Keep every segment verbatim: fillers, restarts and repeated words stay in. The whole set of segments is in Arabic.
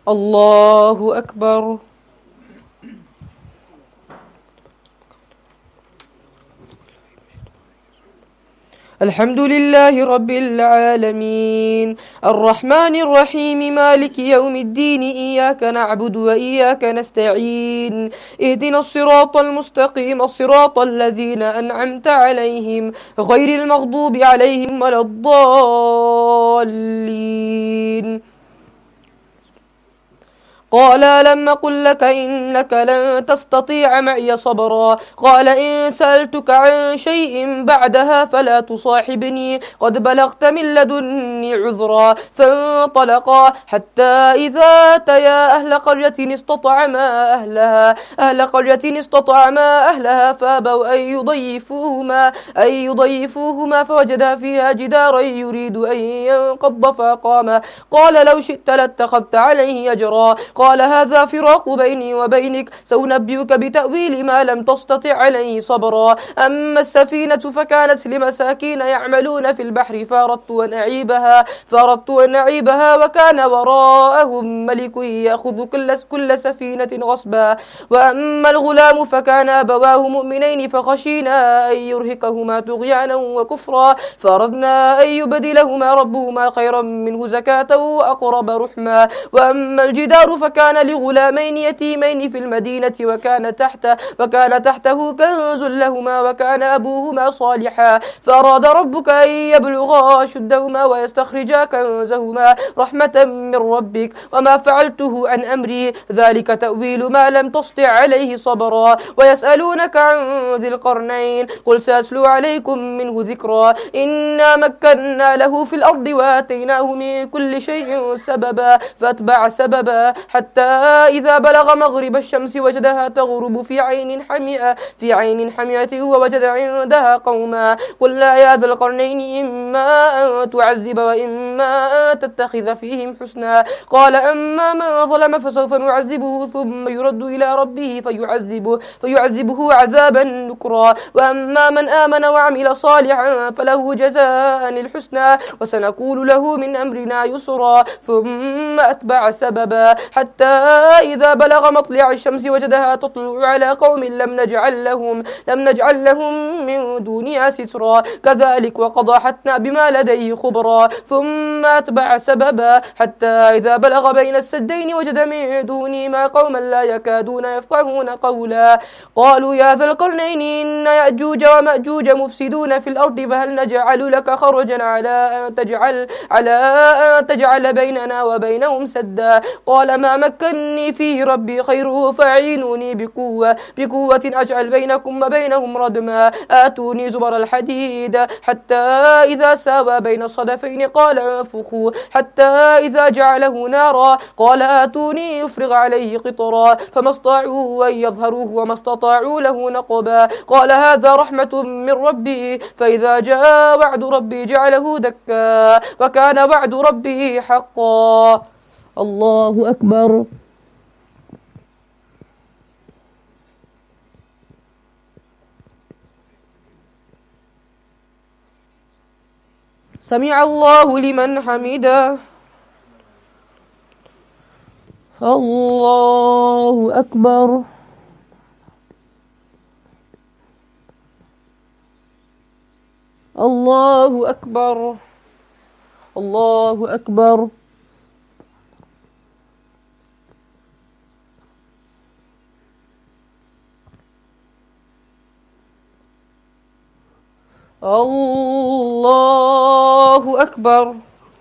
الله أكبر. الحمد لله رب العالمين الرحمن الرحيم مالك يوم الدين إياك نعبد وإياك نستعين اهدنا الصراط المستقيم صراط الذين أنعمت عليهم غير المغضوب عليهم ولا الضالين. قال لم قل لك إنك لن تستطيع معي صبرا قال إن سألتك عن شيء بعدها فلا تصاحبني قد بلغت من لدني عذرا فانطلقا حتى إذا أتيا أهل قرية استطعما أهلها أهل قرية استطعما أهلها فابوا أن يضيفوهما أن يضيفوهما فوجدا فيها جدارا يريد أن ينقض فقام قال لو شئت لاتخذت عليه أجرا قال هذا فراق بيني وبينك سأنبئك بتأويل ما لم تستطع عليه صبرا أما السفينة فكانت لمساكين يعملون في البحر فأردت أن أعيبها فأردت أن أعيبها وكان وراءهم ملك يأخذ كل كل سفينة غصبا وأما الغلام فكان أبواه مؤمنين فخشينا أن يرهقهما طغيانا وكفرا فأردنا أن يبدلهما ربهما خيرا منه زكاة وأقرب رحما وأما الجدار فكان لغلامين يتيمين في المدينة وكان تحت وكان تحته كنز لهما وكان أبوهما صالحا فأراد ربك أن يبلغا أشدهما ويستخرجا كنزهما رحمة من ربك وما فعلته عن أمري ذلك تأويل ما لم تسطع عليه صبرا ويسألونك عن ذي القرنين قل سأتلو عليكم منه ذكرا إنا مكنا له في الأرض وآتيناه من كل شيء سببا فأتبع سببا حتى إذا بلغ مغرب الشمس وجدها تغرب في عين حمئة في عين حمئة ووجد عندها قوما قلنا يا ذا القرنين إما أن تعذب وإما أن تتخذ فيهم حسنا قال أما من ظلم فسوف نعذبه ثم يرد إلى ربه فيعذبه فيعذبه عذابا نكرا وأما من آمن وعمل صالحا فله جزاء الحسنى وسنقول له من أمرنا يسرا ثم أتبع سببا حتى إذا بلغ مطلع الشمس وجدها تطلع على قوم لم نجعل لهم لم نجعل لهم من دونها سترا كذلك وقضى حتى بما لديه خبرا ثم أتبع سببا حتى إذا بلغ بين السدين وجد من دونهما قوما لا يكادون يفقهون قولا قالوا يا ذا القرنين إن يأجوج ومأجوج مفسدون في الأرض فهل نجعل لك خرجا على أن تجعل على أن تجعل بيننا وبينهم سدا قال ما مكنني فيه ربي خيره فاعينوني بقوة بقوة أجعل بينكم وبينهم ردما آتوني زبر الحديد حتى إذا ساوى بين الصدفين قال انفخوا حتى إذا جعله نارا قال آتوني يفرغ عليه قطرا فما استطاعوا أن يظهروه وما استطاعوا له نقبا قال هذا رحمة من ربي فإذا جاء وعد ربي جعله دكا وكان وعد ربي حقا. الله أكبر. سمع الله لمن حمده. الله أكبر. الله أكبر. الله أكبر. الله أكبر.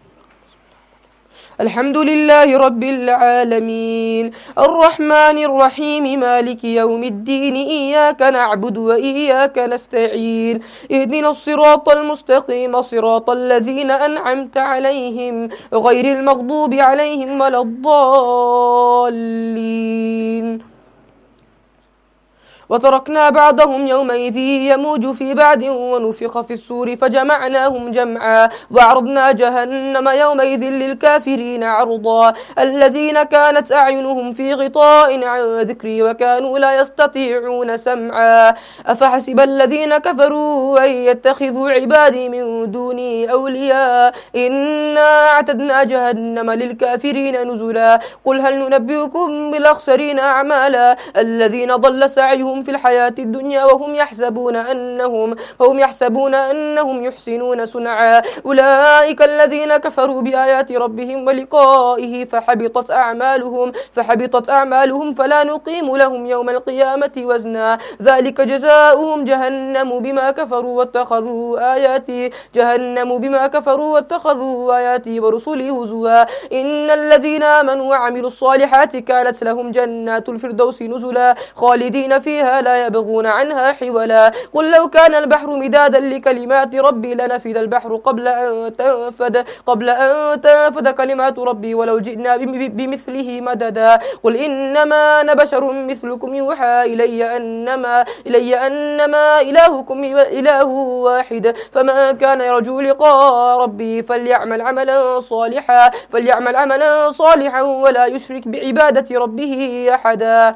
الحمد لله رب العالمين الرحمن الرحيم مالك يوم الدين إياك نعبد وإياك نستعين اهدنا الصراط المستقيم صراط الذين أنعمت عليهم غير المغضوب عليهم ولا الضالين. وتركنا بعضهم يومئذ يموج في بعد ونفخ في السور فجمعناهم جمعا وعرضنا جهنم يومئذ للكافرين عرضا الذين كانت أعينهم في غطاء عن ذكري وكانوا لا يستطيعون سمعا أفحسب الذين كفروا أن يتخذوا عبادي من دوني أولياء إنا أعتدنا جهنم للكافرين نزلا قل هل ننبئكم بالأخسرين أعمالا الذين ضل سعيهم في الحياة الدنيا وهم يحسبون أنهم وهم يحسبون أنهم يحسنون صنعا أولئك الذين كفروا بآيات ربهم ولقائه فحبطت أعمالهم فحبطت أعمالهم فلا نقيم لهم يوم القيامة وزنا ذلك جزاؤهم جهنم بما كفروا واتخذوا آياتي جهنم بما كفروا واتخذوا آياتي ورسلي هزوا إن الذين آمنوا وعملوا الصالحات كانت لهم جنات الفردوس نزلا خالدين فيها لا يبغون عنها حولا قل لو كان البحر مدادا لكلمات ربي لنفد البحر قبل أن تنفد قبل أن تنفد كلمات ربي ولو جئنا بمثله مددا قل إنما أنا بشر مثلكم يوحى إلي أنما إلي أنما إلهكم إله واحد فمن كان يرجو لقاء ربي فليعمل عملا صالحا فليعمل عملا صالحا ولا يشرك بعبادة ربه أحدا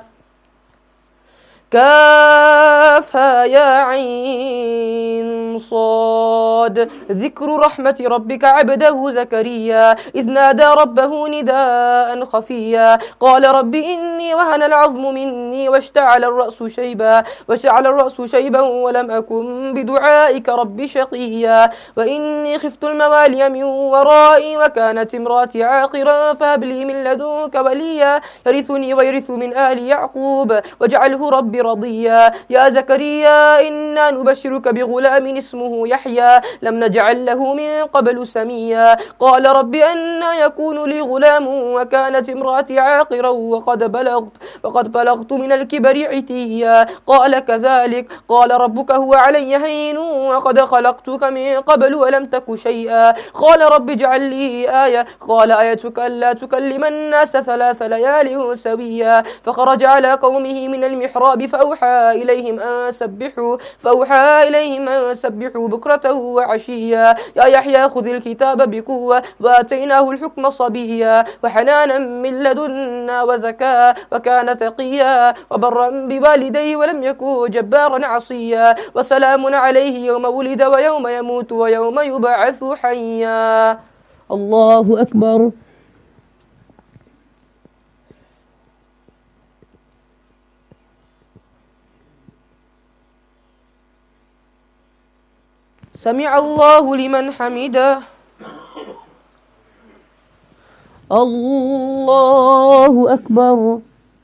كافها يا عين صاد ذكر رحمة ربك عبده زكريا إذ نادى ربه نداء خفيا قال رب إني وهن العظم مني واشتعل الرأس شيبا واشتعل الرأس شيبا ولم أكن بدعائك رب شقيا وإني خفت الموالي من ورائي وكانت امراتي عاقرا فهب لي من لدنك وليا يرثني ويرث من آل يعقوب واجعله ربي رضيا يا زكريا إنا نبشرك بغلام اسمه يحيى لم نجعل له من قبل سميا قال رب أنا يكون لي غلام وكانت امرأتي عاقرا وقد بلغت وقد بلغت من الكبر عتيا قال كذلك قال ربك هو علي هين وقد خلقتك من قبل ولم تك شيئا قال رب اجعل لي آية قال آيتك ألا تكلم الناس ثلاث ليال سويا فخرج على قومه من المحراب فأوحى إليهم أن سبحوا فأوحى إليهم أن سبحوا بكرة وعشيا يا يحيى خذ الكتاب بقوة وآتيناه الحكم صبيا وحنانا من لدنا وزكاة وكان تقيا وبرا بوالديه ولم يكن جبارا عصيا وسلام عليه يوم ولد ويوم يموت ويوم يبعث حيا الله أكبر. سمع الله لمن حمده. الله أكبر.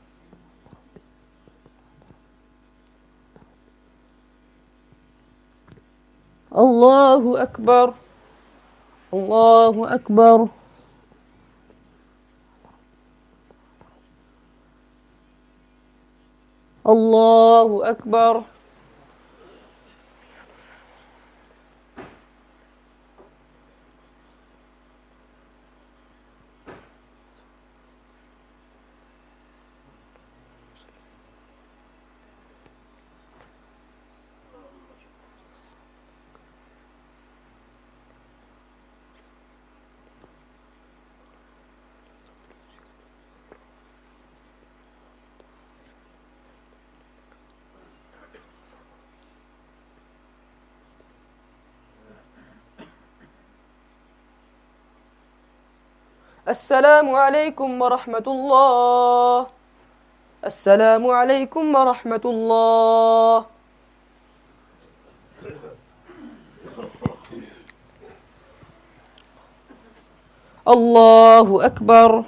الله أكبر. الله أكبر. الله أكبر. السلام عليكم ورحمة الله. السلام عليكم ورحمة الله. الله أكبر.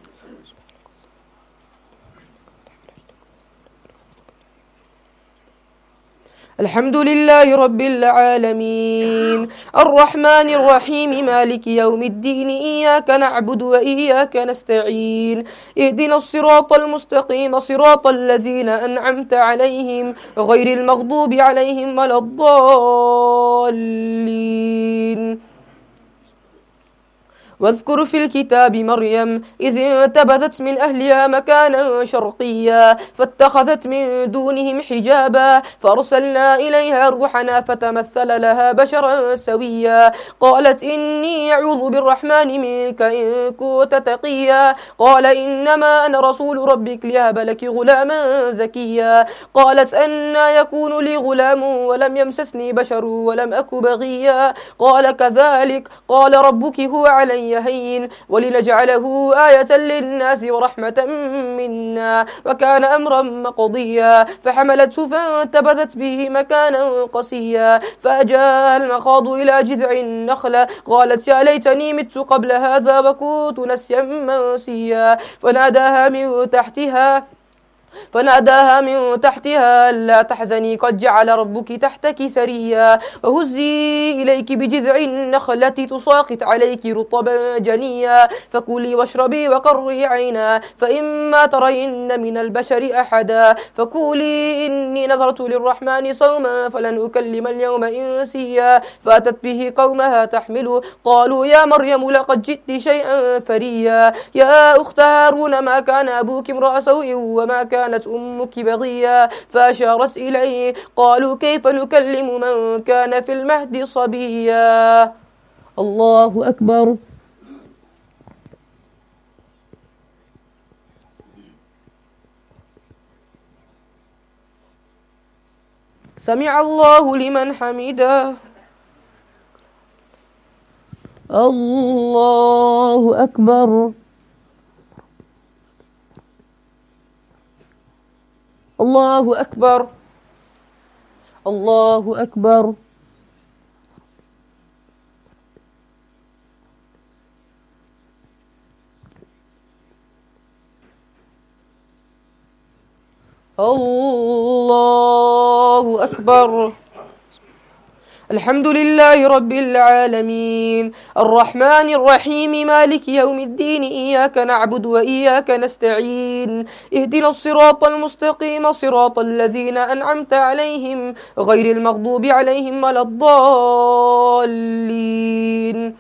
الحمد لله رب العالمين الرحمن الرحيم مالك يوم الدين إياك نعبد وإياك نستعين اهدنا الصراط المستقيم صراط الذين أنعمت عليهم غير المغضوب عليهم ولا الضالين واذكر في الكتاب مريم إذ انتبذت من أهلها مكانا شرقيا فاتخذت من دونهم حجابا فأرسلنا إليها روحنا فتمثل لها بشرا سويا قالت إني أعوذ بالرحمن منك إن كنت تقيا قال إنما أنا رسول ربك ليهب لك غلاما زكيا قالت أنى يكون لي غلام ولم يمسسني بشر ولم أك بغيا قال كذلك قال ربك هو علي هين ولنجعله آية للناس ورحمة منا وكان أمرا مقضيا فحملته فانتبذت به مكانا قصيا فأجاء المخاض إلى جذع النخلة قالت يا ليتني مت قبل هذا وكنت نسيا منسيا فناداها من تحتها فناداها من تحتها لا تحزني قد جعل ربك تحتك سريا وهزي إليك بجذع النخلة تساقط عليك رطبا جنيا فكلي واشربي وقري عينا فإما ترين من البشر أحدا فقولي إني نذرت للرحمن صوما فلن أكلم اليوم إنسيا فأتت به قومها تحمله قالوا يا مريم لقد جئت شيئا فريا يا أخت هارون ما كان أبوك امرأ سوء وما كان كانت أمك بغيا فأشارت إليه قالوا كيف نكلم من كان في المهد صبيا الله أكبر سمع الله لمن حمده الله أكبر الله أكبر الله أكبر الله أكبر الحمد لله رب العالمين الرحمن الرحيم مالك يوم الدين إياك نعبد وإياك نستعين اهدنا الصراط المستقيم صراط الذين أنعمت عليهم غير المغضوب عليهم ولا الضالين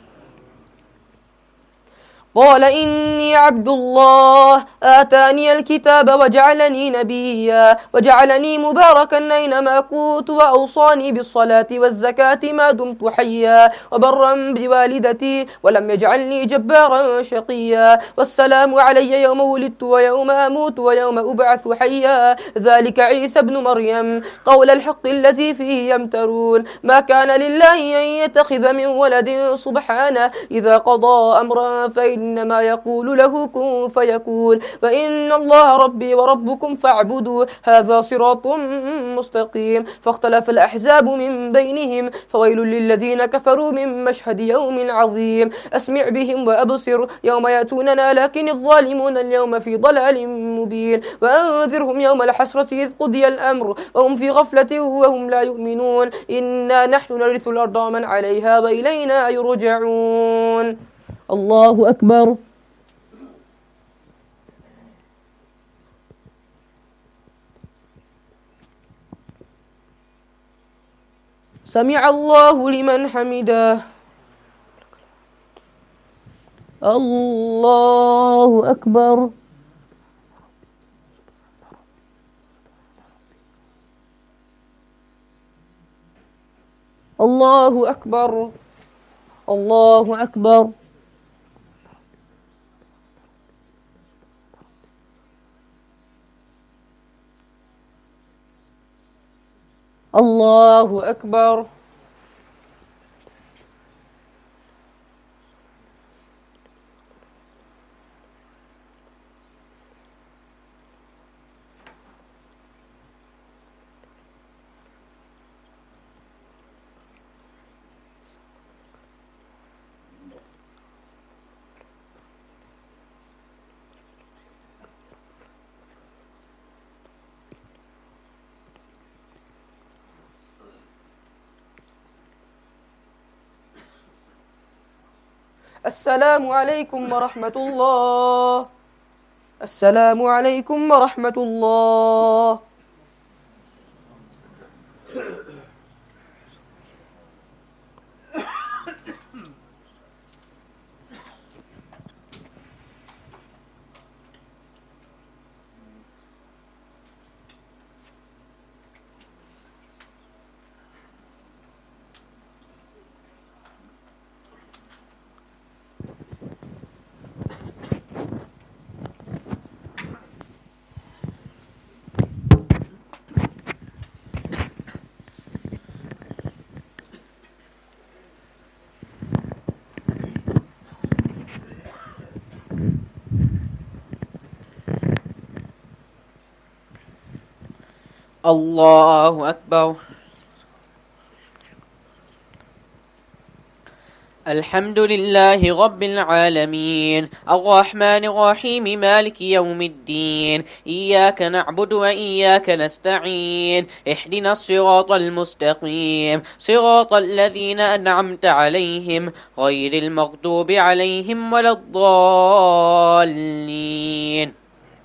قال إني عبد الله آتاني الكتاب وجعلني نبيا وجعلني مباركا أينما كنت وأوصاني بالصلاة والزكاة ما دمت حيا وبرا بوالدتي ولم يجعلني جبارا شقيا والسلام علي يوم ولدت ويوم أموت ويوم أبعث حيا ذلك عيسى بن مريم قول الحق الذي فيه يمترون ما كان لله أن يتخذ من ولد سبحانه إذا قضى أمرا فإن إنما يقول له كن فيكون وإن الله ربي وربكم فاعبدوا هذا صراط مستقيم فاختلف الأحزاب من بينهم فويل للذين كفروا من مشهد يوم عظيم أسمع بهم وأبصر يوم يأتوننا لكن الظالمون اليوم في ضلال مبين وأنذرهم يوم الحسرة إذ قضي الأمر وهم في غفلة وهم لا يؤمنون إنا نحن نرث الأرض ومن عليها وإلينا يرجعون الله أكبر سمع الله لمن حمده الله أكبر الله أكبر الله أكبر الله أكبر السلام عليكم ورحمة الله السلام عليكم ورحمة الله الله أكبر. الحمد لله رب العالمين الرحمن الرحيم مالك يوم الدين إياك نعبد وإياك نستعين اهدنا الصراط المستقيم صراط الذين أنعمت عليهم غير المغضوب عليهم ولا الضالين.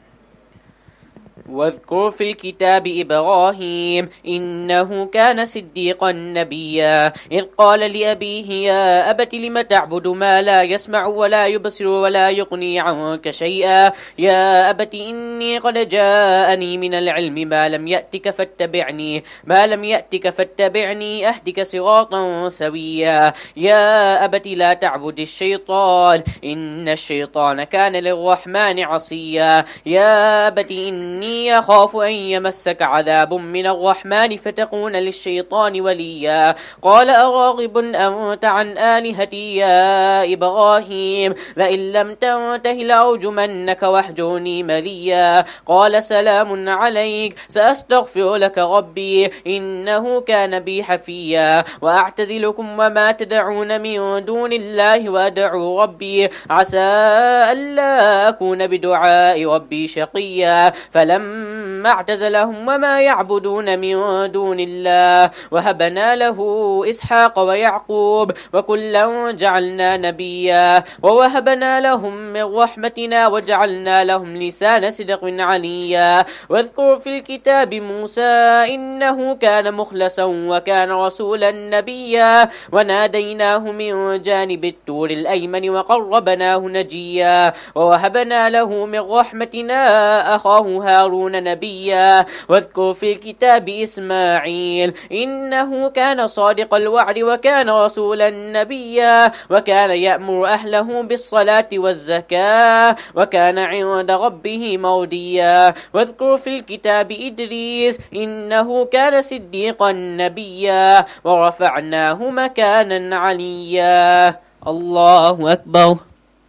واذكر في الكتاب إبراهيم إنه كان صديقا نبيا إذ قال لأبيه يا أبت لم تعبد ما لا يسمع ولا يبصر ولا يغني عنك شيئا يا أبت إني قد جاءني من العلم ما لم يأتك فاتبعني ما لم يأتك فاتبعني أهدك صراطا سويا يا أبت لا تعبد الشيطان إن الشيطان كان للرحمن عصيا يا أبت إني يخاف أن يمسك عذاب من الرحمن فتكون للشيطان وليا قال أراغب أنت عن آلهتي يا إبراهيم لئن لم تنته لأرجمنك واهجرني مليا قال سلام عليك سأستغفر لك ربي إنه كان بي حفيا وأعتزلكم وما تدعون من دون الله وأدعو ربي عسى ألا أكون بدعاء ربي شقيا فلما اعتزلهم وما يعبدون من دون الله وهبنا له إسحاق ويعقوب وكلا جعلنا نبيا ووهبنا لهم من رحمتنا وجعلنا لهم لسان صدق عليا واذكر في الكتاب موسى إنه كان مخلصا وكان رسولا نبيا وناديناه من جانب الطور الأيمن وقربناه نجيا ووهبنا له من رحمتنا أخاه هارون نبيا واذكر في الكتاب إسماعيل إنه كان صادق الوعد وكان رسولا نبيا وكان يأمر أهله بالصلاة والزكاة وكان عند ربه مرضيا واذكر في الكتاب إدريس إنه كان صديقا نبيا ورفعناه مكانا عليا. الله أكبر.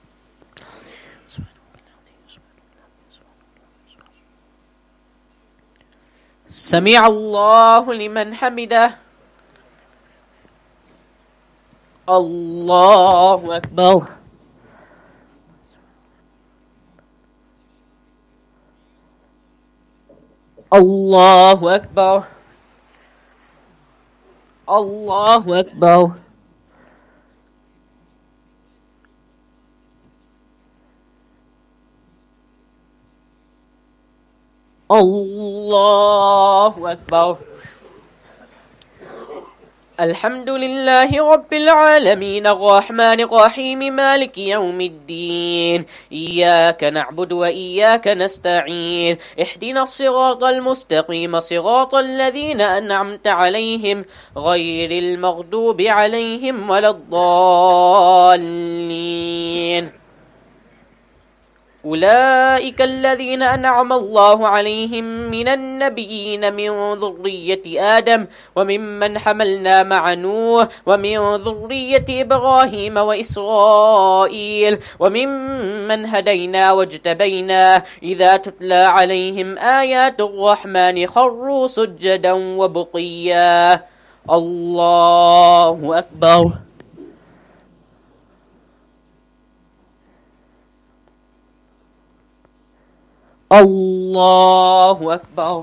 سمع الله لمن حمده. الله أكبر. الله أكبر. الله أكبر. الله أكبر. الحمد لله رب العالمين الرحمن الرحيم مالك يوم الدين إياك نعبد وإياك نستعين اهدنا الصراط المستقيم صراط الذين أنعمت عليهم غير المغضوب عليهم ولا الضالين. أولئك الذين أنعم الله عليهم من النبيين من ذرية آدم وممن حملنا مع نوح ومن ذرية إبراهيم وإسرائيل وممن هدينا واجتبينا إذا تتلى عليهم آيات الرحمن خروا سجدا وبقيا. الله أكبر. الله أكبر.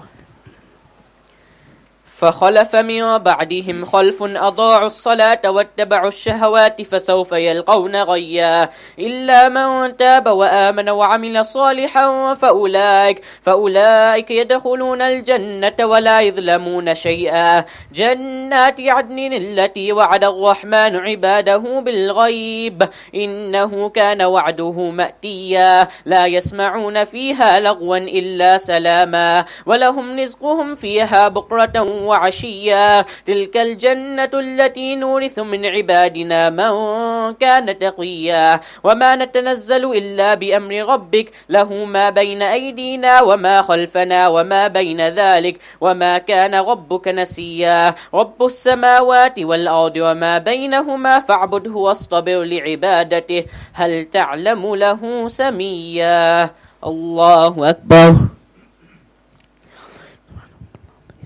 فخلف من بعدهم خلف أضاعوا الصلاة واتبعوا الشهوات فسوف يلقون غيا إلا من تاب وآمن وعمل صالحا فأولئك, فأولئك يدخلون الجنة ولا يظلمون شيئا جنات عدن التي وعد الرحمن عباده بالغيب إنه كان وعده مأتيا لا يسمعون فيها لغوا إلا سلاما ولهم رزقهم فيها بكرة وعشيا تلك الجنة التي نورث من عبادنا من كان تقيا وما نتنزل إلا بأمر ربك له ما بين أيدينا وما خلفنا وما بين ذلك وما كان ربك نسيا رب السماوات والأرض وما بينهما فاعبده واصطبر لعبادته هل تعلم له سميا. الله أكبر.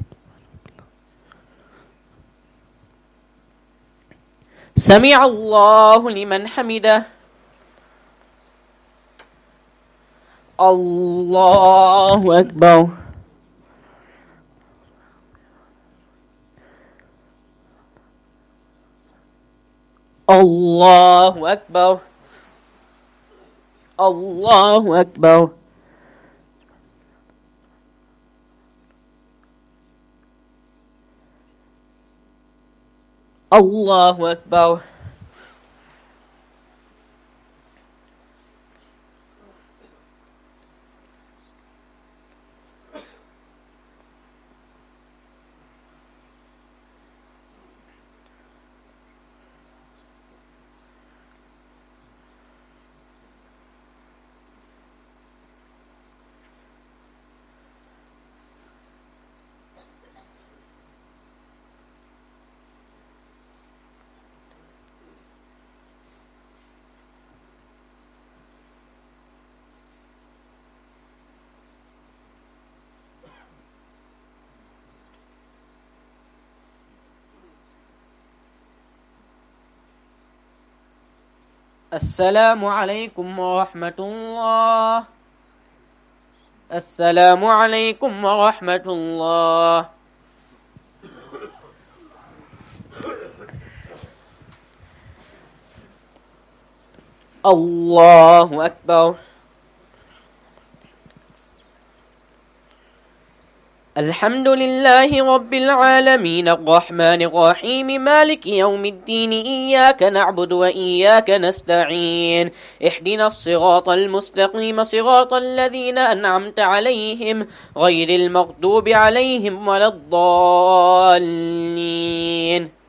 سمع الله لمن حمده. الله أكبر. الله أكبر. الله أكبر. الله أكبر. السلام عليكم ورحمة الله. السلام عليكم ورحمة الله. الله أكبر. الحمد لله رب العالمين الرحمن الرحيم مالك يوم الدين إياك نعبد وإياك نستعين اهدنا الصراط المستقيم صراط الذين أنعمت عليهم غير المغضوب عليهم ولا الضالين.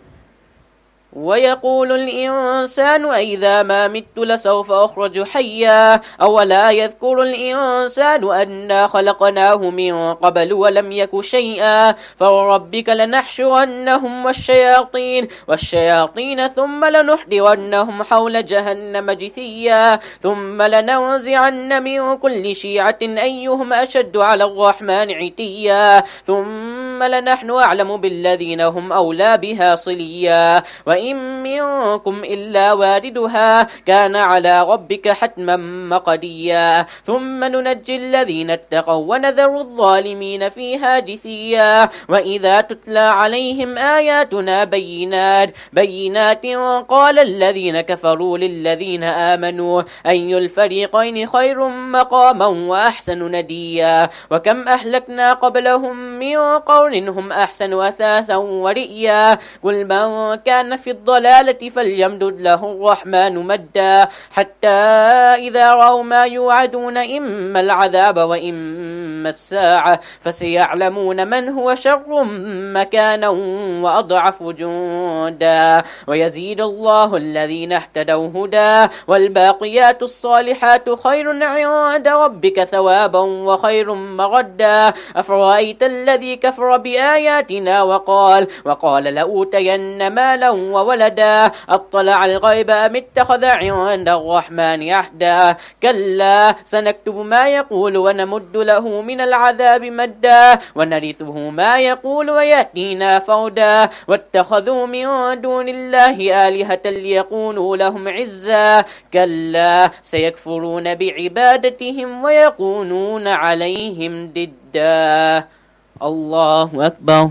ويقول الإنسان أئذا ما مت لسوف أخرج حيا أولا يذكر الإنسان أنا خلقناه من قبل ولم يك شيئا فوربك لنحشرنهم والشياطين والشياطين ثم لنحضرنهم حول جهنم جثيا ثم لننزعن من كل شيعة أيهم أشد على الرحمن عتيا ثم لنحن أعلم بالذين هم أولى بها صليا وإن منكم إلا واردها كان على ربك حتما مقديا ثم ننجي الذين اتقوا ونذر الظالمين فيها جثيا وإذا تتلى عليهم آياتنا بينات بينات قال الذين كفروا للذين آمنوا أي الفريقين خير مقاما وأحسن نديا وكم أهلكنا قبلهم من قرن هم أحسن أثاثا ورئيا قل من كان في الضلالة فليمدد له الرحمن مدا حتى إذا رأوا ما يوعدون إما العذاب وإما الساعة فسيعلمون من هو شر مكانا وأضعف جندا ويزيد الله الذين اهتدوا هدى والباقيات الصالحات خير عند ربك ثوابا وخير مردا أفرأيت الذي كفر بآياتنا وقال وقال لأوتين مالا وولدا أطلع الغيب أم اتخذ عند الرحمن عهدا كلا سنكتب ما يقول ونمد له من العذاب مدا ونرثه ما يقول ويأتينا فردا واتخذوا من دون الله آلهة ليكونوا لهم عزا كلا سيكفرون بعبادتهم ويكونون عليهم ضدا. الله أكبر.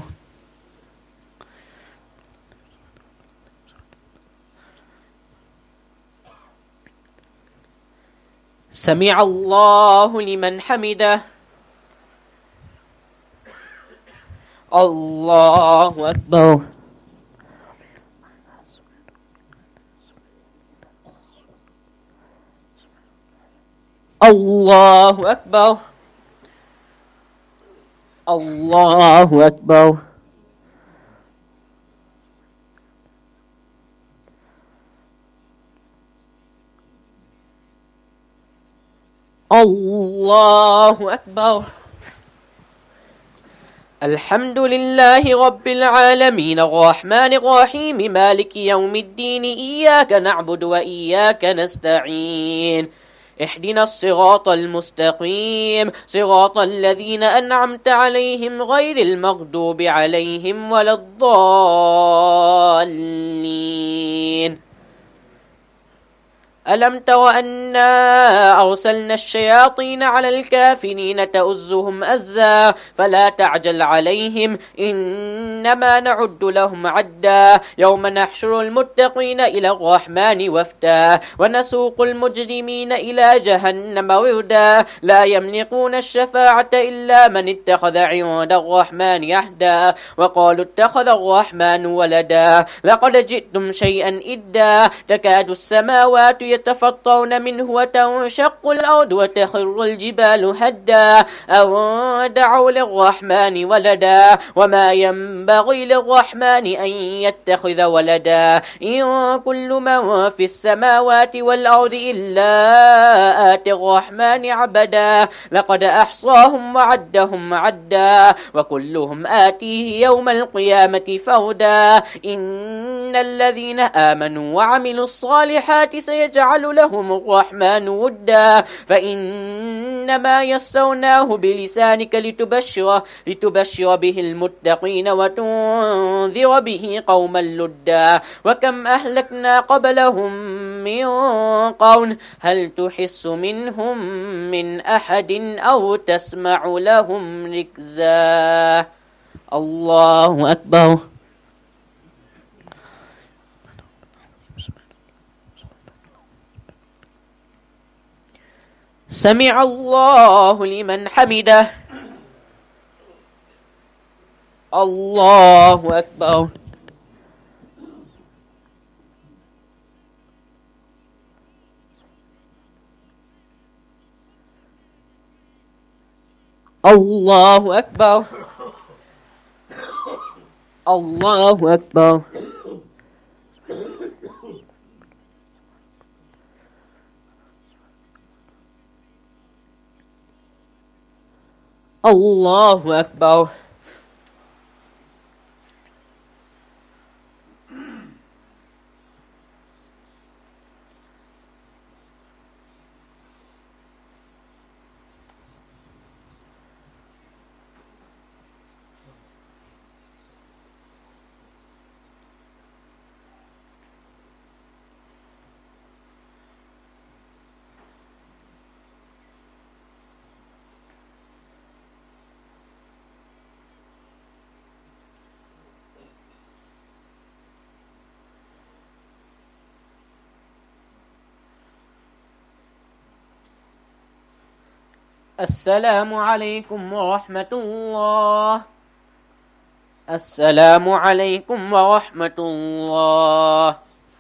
سمع الله لمن حمده. الله أكبر. الله أكبر. الله أكبر. الله أكبر. الحمد لله رب العالمين الرحمن الرحيم مالك يوم الدين إياك نعبد وإياك نستعين اهدنا الصراط المستقيم صراط الذين أنعمت عليهم غير المغضوب عليهم ولا الضالين. ألم تر أنا أرسلنا الشياطين على الكافرين تؤزهم أزا فلا تعجل عليهم إنما نعد لهم عدا يوم نحشر المتقين إلى الرحمن وفدا ونسوق المجرمين إلى جهنم وردا لا يملكون الشفاعة إلا من اتخذ عند الرحمن عهدا وقالوا اتخذ الرحمن ولدا لقد جئتم شيئا إدا تكاد السماوات يتفطرن منه وتنشق الأرض وتخر الجبال هدا أو دعوا للرحمن ولدا وما ينبغي للرحمن أن يتخذ ولدا إن كل من في السماوات والأرض إلا آتي الرحمن عبدا لقد أحصاهم وعدهم عدا وكلهم آتيه يوم القيامة فردا إن الذين آمنوا وعملوا الصالحات سيجعل لهم الرحمن ودا فإنما يسرناه بلسانك لتبشر, لتبشر به المتقين وتنذر به قوما لدا وكم أهلكنا قبلهم من قرن هل تحس منهم من أحد أو تسمع لهم ركزا. الله أكبر. سمع الله لمن حمده. الله أكبر. الله أكبر. الله أكبر. الله أكبر. السلام عليكم ورحمة الله. السلام عليكم ورحمة الله.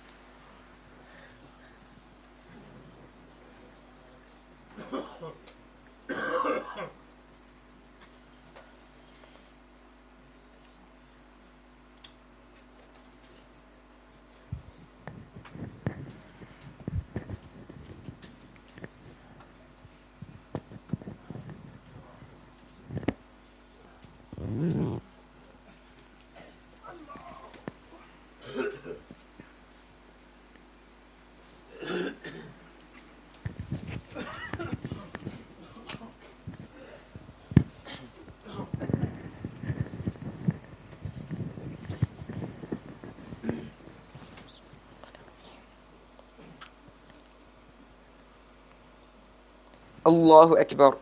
الله أكبر.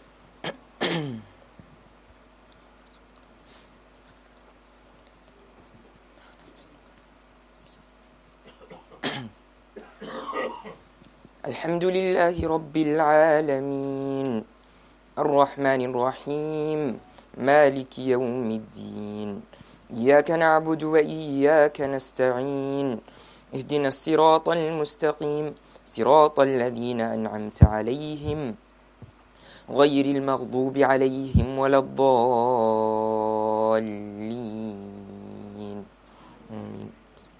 الحمد لله رب العالمين الرحمن الرحيم مالك يوم الدين إياك نعبد وإياك نستعين اهدنا الصراط المستقيم صراط الذين أنعمت عليهم غير المغضوب عليهم ولا الضالين آمين.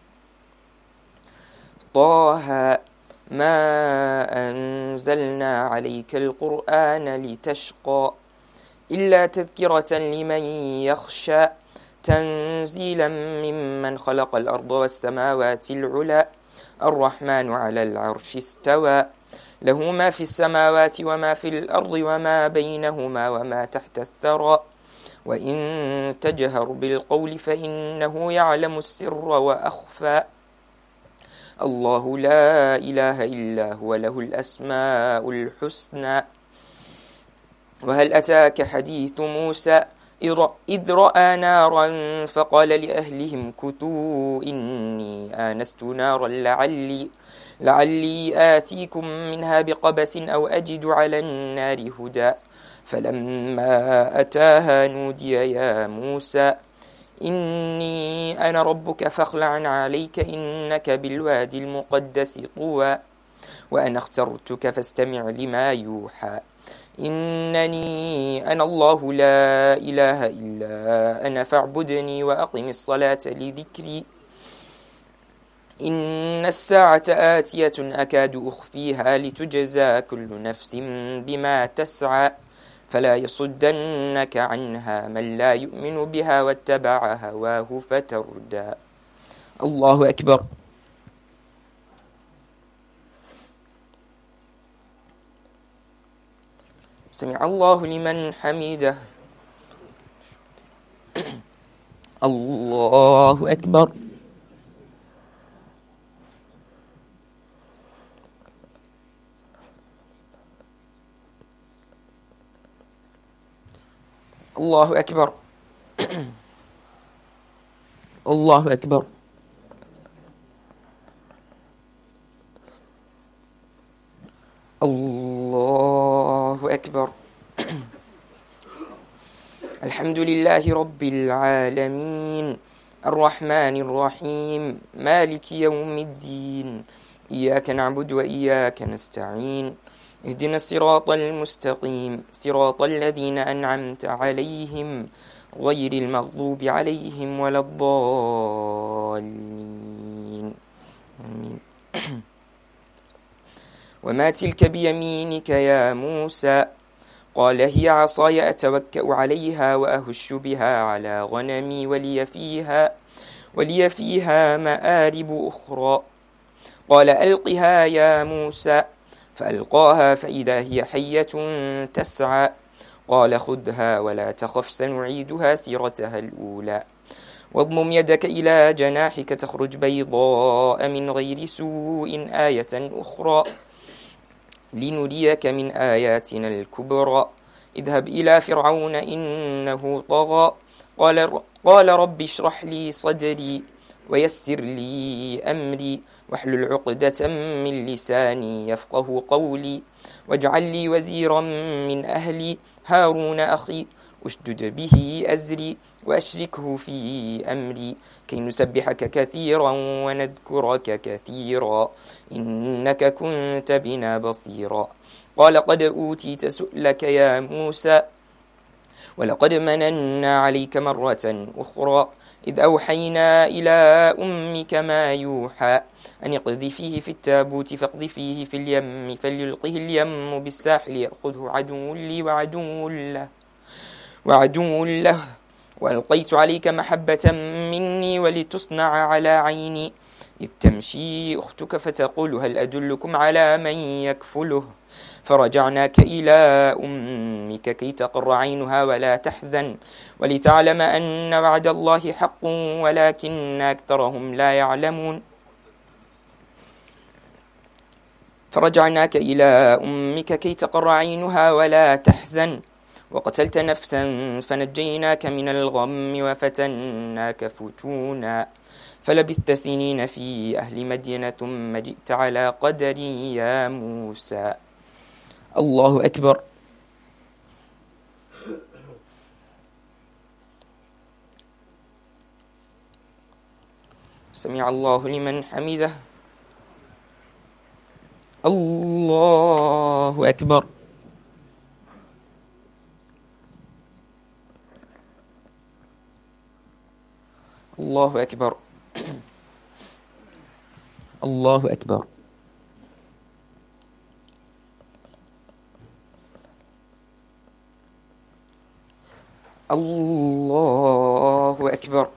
طه ما أنزلنا عليك القرآن لتشقى إلا تذكرة لمن يخشى تنزيلا ممن خلق الأرض والسماوات العلى الرحمن على العرش استوى له ما في السماوات وما في الأرض وما بينهما وما تحت الثرى وإن تجهر بالقول فإنه يعلم السر وأخفى الله لا إله إلا هو له الأسماء الحسنى وهل أتاك حديث موسى إذ رأى نارا فقال لأهلهم كثوا إني آنست نارا لعلي, لعلي آتيكم منها بقبس أو أجد على النار هدى فلما أتاها نودي يا موسى إني أنا ربك فاخلع عليك إنك بالوادي المقدس طوى وأنا اخترتك فاستمع لما يوحى إنني أنا الله لا إله إلا أنا فاعبدني وأقم الصلاة لذكري إن الساعة آتية أكاد أخفيها لتجزى كل نفس بما تسعى فلا يصدنك عنها من لا يؤمن بها واتبع هواه فتردى. الله أكبر. سمع الله لمن حمده. الله أكبر. الله أكبر. الله أكبر. الله أكبر. الحمد لله رب العالمين الرحمن الرحيم مالك يوم الدين إياك نعبد وإياك نستعين اهدنا الصراط المستقيم صراط الذين أنعمت عليهم غير المغضوب عليهم ولا الضالين آمين. وما تلك بيمينك يا موسى قال هي عصاي أتوكأ عليها وأهش بها على غنمي ولي فيها, ولي فيها مآرب أخرى قال ألقها يا موسى فألقاها فإذا هي حية تسعى قال خذها ولا تخف سنعيدها سيرتها الأولى واضمم يدك إلى جناحك تخرج بيضاء من غير سوء آية أخرى لنريك من آياتنا الكبرى اذهب إلى فرعون إنه طغى قال, قال رب اشرح لي صدري ويسر لي أمري واحلل عقدة من لساني يفقه قولي واجعل لي وزيرا من أهلي هارون أخي أشدد به أزري وأشركه في أمري كي نسبحك كثيرا ونذكرك كثيرا إنك كنت بنا بصيرا قال قد أوتيت سؤلك يا موسى ولقد مننا عليك مرة أخرى إذ أوحينا إلى أمك ما يوحى أن اقذفيه في التابوت فاقذفيه في اليم فليلقه اليم بالساحل يأخذه عدو لي وعدو له وعدو له وألقيت عليك محبة مني ولتصنع على عيني إذ تمشي أختك فتقول هل أدلكم على من يكفله فرجعناك إلى أمك كي تقر عينها ولا تحزن ولتعلم أن وعد الله حق ولكن أكثرهم لا يعلمون فرجعناك إلى أمك كي تقر عينها ولا تحزن وقتلت نفسا فنجيناك من الغم وفتناك فتونا فلبثت سنين في أهل مدينة ثم جئت على قدري يا موسى. الله أكبر. سمع الله لمن حمده. الله أكبر. الله أكبر. الله أكبر. الله أكبر.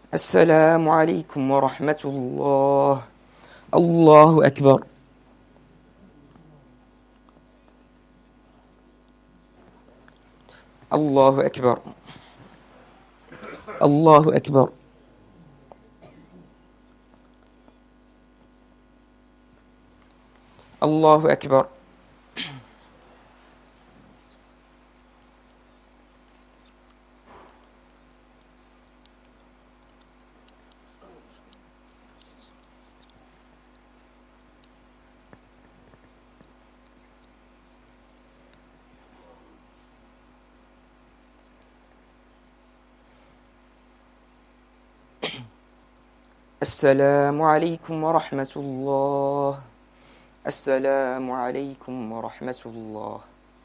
السلام عليكم ورحمة الله. الله أكبر. الله أكبر. الله أكبر. الله أكبر. السلام عليكم ورحمة الله. السلام عليكم ورحمة الله.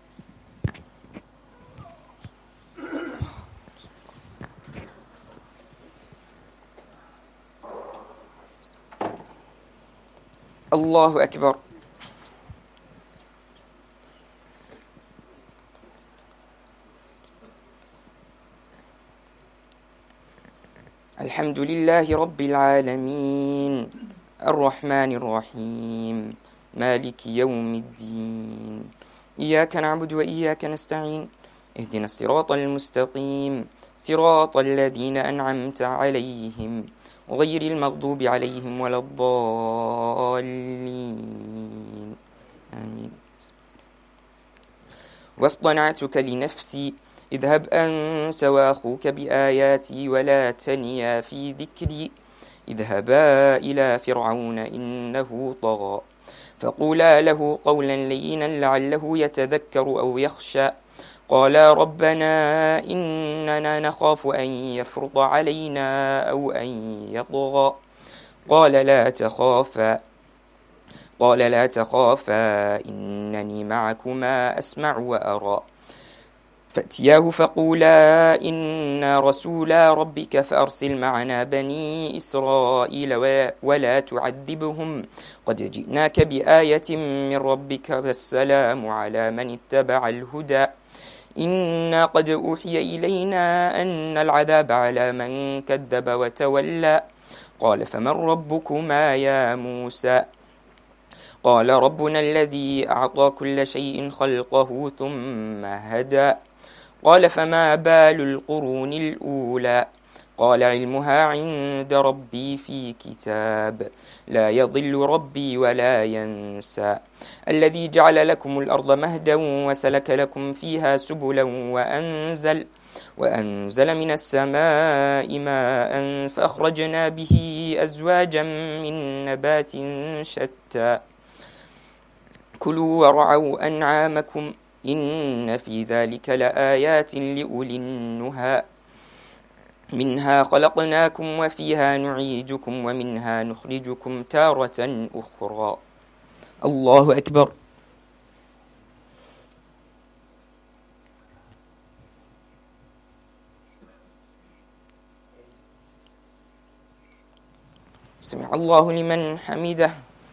الله أكبر. الحمد لله رب العالمين الرحمن الرحيم مالك يوم الدين إياك نعبد وإياك نستعين اهدنا الصراط المستقيم صراط الذين أنعمت عليهم غير المغضوب عليهم ولا الضالين آمين. واصطنعتك لنفسي اذهب أنت وأخوك بآياتي ولا تنيا في ذكري اذهبا إلى فرعون إنه طغى فقولا له قولا لينا لعله يتذكر أو يخشى قالا ربنا إننا نخاف أن يفرط علينا أو أن يطغى قال لا تخافا قال لا تخافا إنني معكما أسمع وأرى فأتياه فقولا إنا رسولا ربك فأرسل معنا بني إسرائيل ولا تعذبهم قد جئناك بآية من ربك فالسلام على من اتبع الهدى إنا قد أوحي إلينا أن العذاب على من كذب وتولى قال فمن ربكما يا موسى قال ربنا الذي أعطى كل شيء خلقه ثم هدى قال فما بال القرون الأولى قال علمها عند ربي في كتاب لا يضل ربي ولا ينسى الذي جعل لكم الأرض مهدا وسلك لكم فيها سبلا وأنزل وأنزل من السماء ماء فأخرجنا به أزواجا من نبات شتى كلوا وارعوا أنعامكم إن في ذلك لآيات لأولي النهى منها خلقناكم وفيها نعيدكم ومنها نخرجكم تارة أخرى. الله أكبر. سمع الله لمن حمده.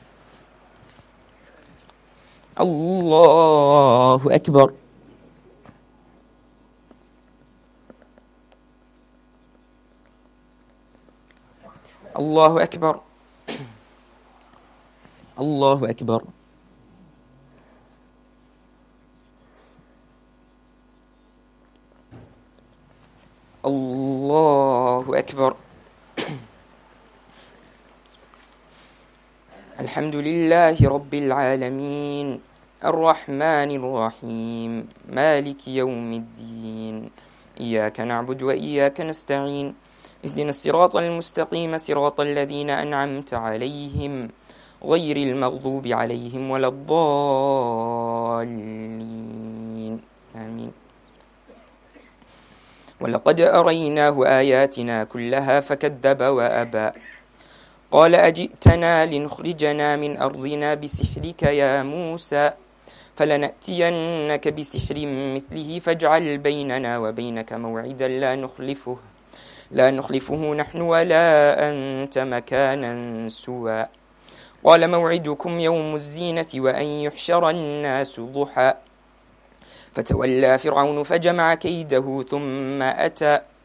الله أكبر. الله أكبر. الله أكبر. الله أكبر. الحمد لله رب العالمين الرحمن الرحيم مالك يوم الدين إياك نعبد وإياك نستعين اهدنا الصراط المستقيم صراط الذين أنعمت عليهم غير المغضوب عليهم ولا الضالين آمين. ولقد أريناه آياتنا كلها فكذب وأبى قال أجئتنا لنخرجنا من أرضنا بسحرك يا موسى فلنأتينك بسحر مثله فاجعل بيننا وبينك موعدا لا نخلفه لا نخلفه نحن ولا أنت مكانا سوى قال موعدكم يوم الزينة وأن يحشر الناس ضحى فتولى فرعون فجمع كيده ثم أتى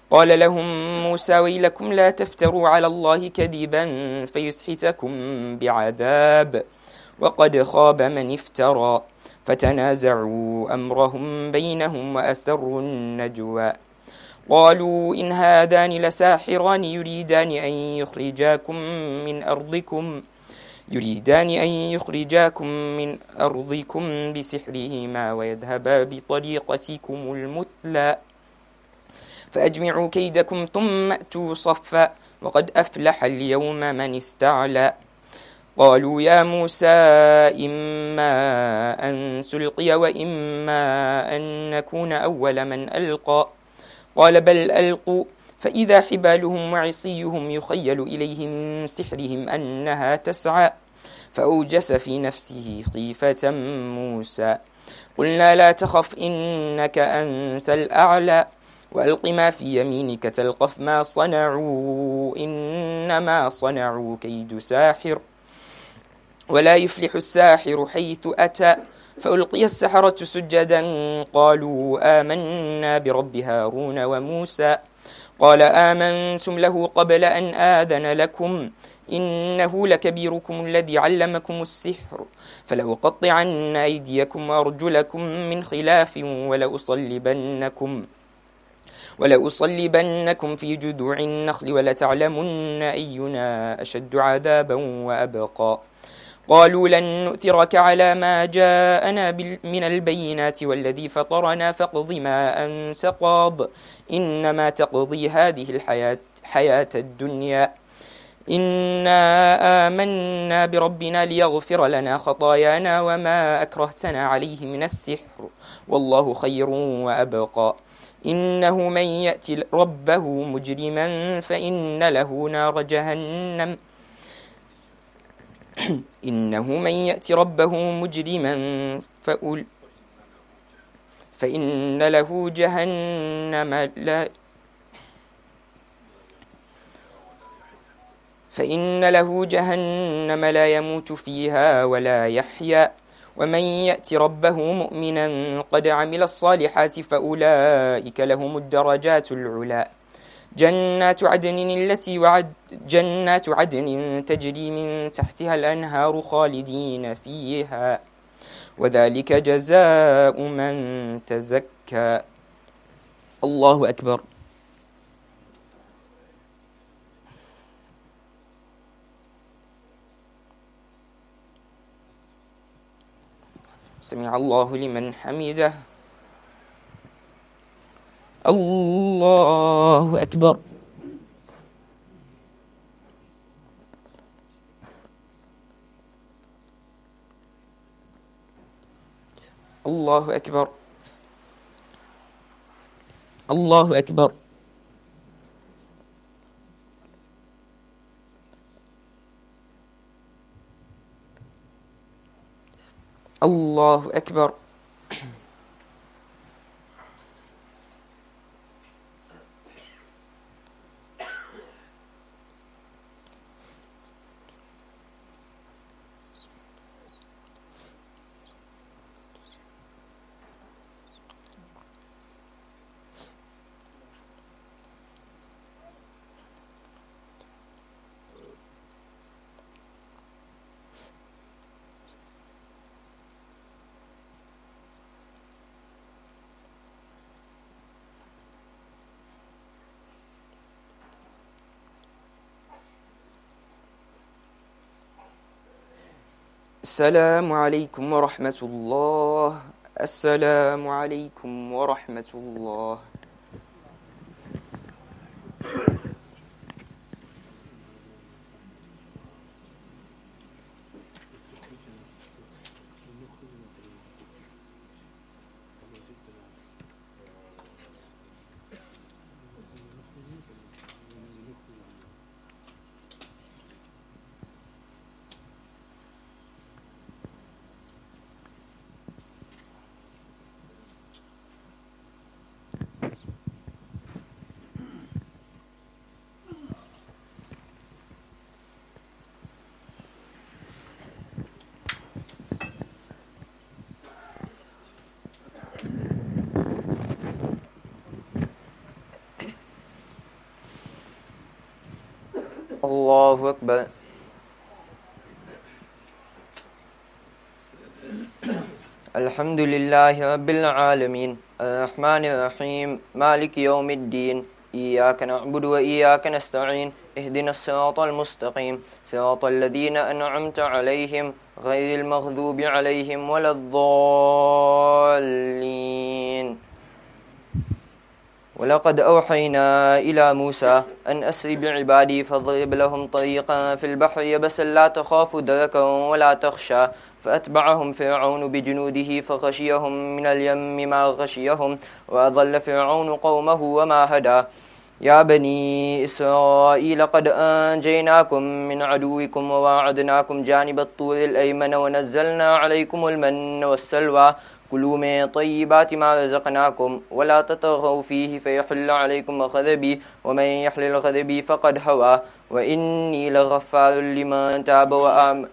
قال لهم موسى ويلكم لا تفتروا على الله كذبا فيسحتكم بعذاب وقد خاب من افترى فتنازعوا أمرهم بينهم وأسروا النجوى قالوا إن هذان لساحران يريدان أن يخرجاكم من أرضكم يريدان أن يخرجاكم من أرضكم بسحرهما ويذهبا بطريقتكم المثلى فأجمعوا كيدكم ثم أتوا صفا وقد أفلح اليوم من استعلى قالوا يا موسى إما أن تلقي وإما أن نكون أول من ألقى قال بل ألقوا فإذا حبالهم وعصيهم يخيل إليه من سحرهم أنها تسعى فأوجس في نفسه خيفة موسى قلنا لا تخف إنك أنت الأعلى وألق ما في يمينك تلقف ما صنعوا إنما صنعوا كيد ساحر ولا يفلح الساحر حيث أتى فألقي السحرة سجدا قالوا آمنا برب هارون وموسى قال آمنتم له قبل أن آذن لكم إنه لكبيركم الذي علمكم السحر فلأقطعن أيديكم وأرجلكم من خلاف ولأصلبنكم ولأصلبنكم في جذوع النخل ولتعلمن أينا أشد عذابا وأبقى قالوا لن نؤثرك على ما جاءنا من البينات والذي فطرنا فاقض ما أنت قاض إنما تقضي هذه الحياة حياة الدنيا إنا آمنا بربنا ليغفر لنا خطايانا وما أكرهتنا عليه من السحر والله خير وأبقى إنه من يأتي ربه مجرما فإن له نار جهنم إنه من يأتي ربه مجرما فأول فإن له جهنم لا فإن له جهنم لا يموت فيها ولا يحيا ومن يأتي ربه مؤمنا قد عمل الصالحات فأولئك لهم الدرجات العلى جنات عدن التي وعد جنات عدن تجري من تحتها الأنهار خالدين فيها وذلك جزاء من تزكى الله أكبر سمع الله لمن حمده الله أكبر الله أكبر الله أكبر الله أكبر السلام عليكم ورحمة الله السلام عليكم ورحمة الله أكبر. الحمد لله رب العالمين الرحمن الرحيم مالك يوم الدين إياك نعبد وإياك نستعين اهدنا الصراط المستقيم صراط الذين أنعمت عليهم غير المغضوب عليهم ولا الضالين. ولقد أوحينا إلى موسى أن أسر بعبادي فاضرب لهم طريقا في البحر يبسا لا تخاف دركا ولا تخشى فأتبعهم فرعون بجنوده فغشيهم من اليم ما غشيهم وأضل فرعون قومه وما هدى. يا بني إسرائيل قد أنجيناكم من عدوكم وواعدناكم جانب الطور الأيمن ونزلنا عليكم المن والسلوى كلوا من طيبات ما رزقناكم ولا تطغوا فيه فيحل عليكم غضبي ومن يحلل غضبي فقد هوى وإني لغفار لمن تاب وآمن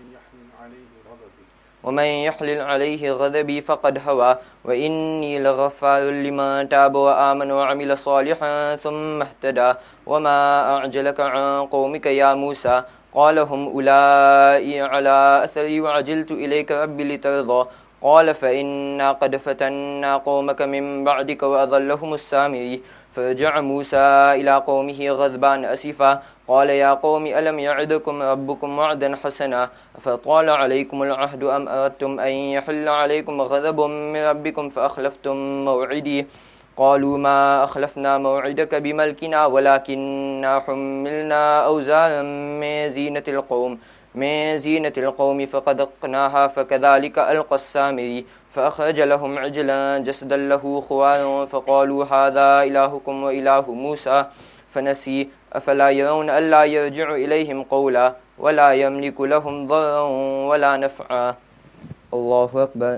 ومن يحلل عليه غضبي فقد هوى وإني لغفار لمن تاب وآمن وعمل صالحا ثم اهتدى. وما أعجلك عن قومك يا موسى قال هم أولئك على أثري وعجلت إليك ربي لترضى قال فإنا قد فتنا قومك من بعدك وأضلهم السامري. فرجع موسى إلى قومه غضبان أسفا قال يا قوم ألم يعدكم ربكم وعدا حسنا فطال عليكم العهد أم أردتم أن يحل عليكم غضب من ربكم فأخلفتم موعدي قالوا ما أخلفنا موعدك بملكنا ولكننا حملنا أوزارا من زينة القوم من زينة القوم فقذقناها فكذلك ألقى السامري فأخرج لهم عجلا جسدا له خوار فقالوا هذا إلهكم وإله موسى فنسي أفلا يرون ألا يرجع إليهم قولا ولا يملك لهم ضرا ولا نفعا. الله أكبر.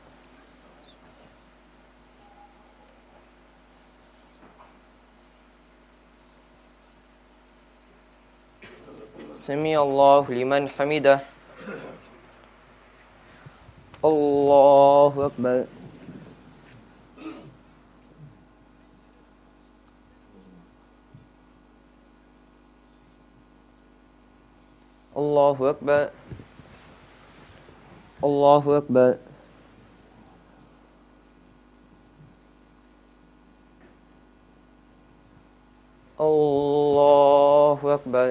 سمع الله لمن حمده. الله أكبر. الله أكبر. الله أكبر. الله أكبر.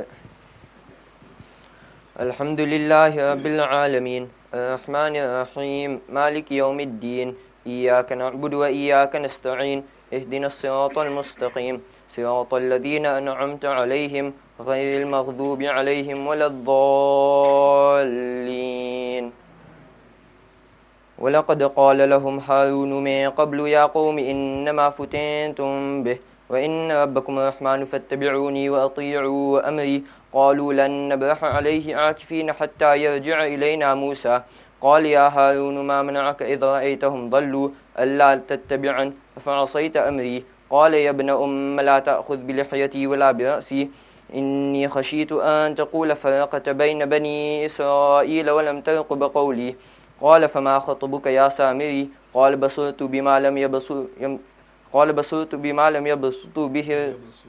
الحمد لله رب العالمين الرحمن الرحيم مالك يوم الدين إياك نعبد وإياك نستعين اهدنا الصراط المستقيم صراط الذين أنعمت عليهم غير المغضوب عليهم ولا الضالين. ولقد قال لهم هارون من قبل يا قوم إنما فتنتم به وإن ربكم الرحمن فاتبعوني وأطيعوا أمري قالوا لن نبرح عليه عاكفين حتى يرجع إلينا موسى قال يا هارون ما منعك إذ رأيتهم ضلوا ألا تتبعن فعصيت أمري قال يا ابن أم لا تأخذ بلحيتي ولا برأسي إني خشيت أن تقول فرقت بين بني إسرائيل ولم ترقب قولي قال فما خطبك يا سامري قال بصرت بما لم يبصر قال بصرت بما لم يبصروا به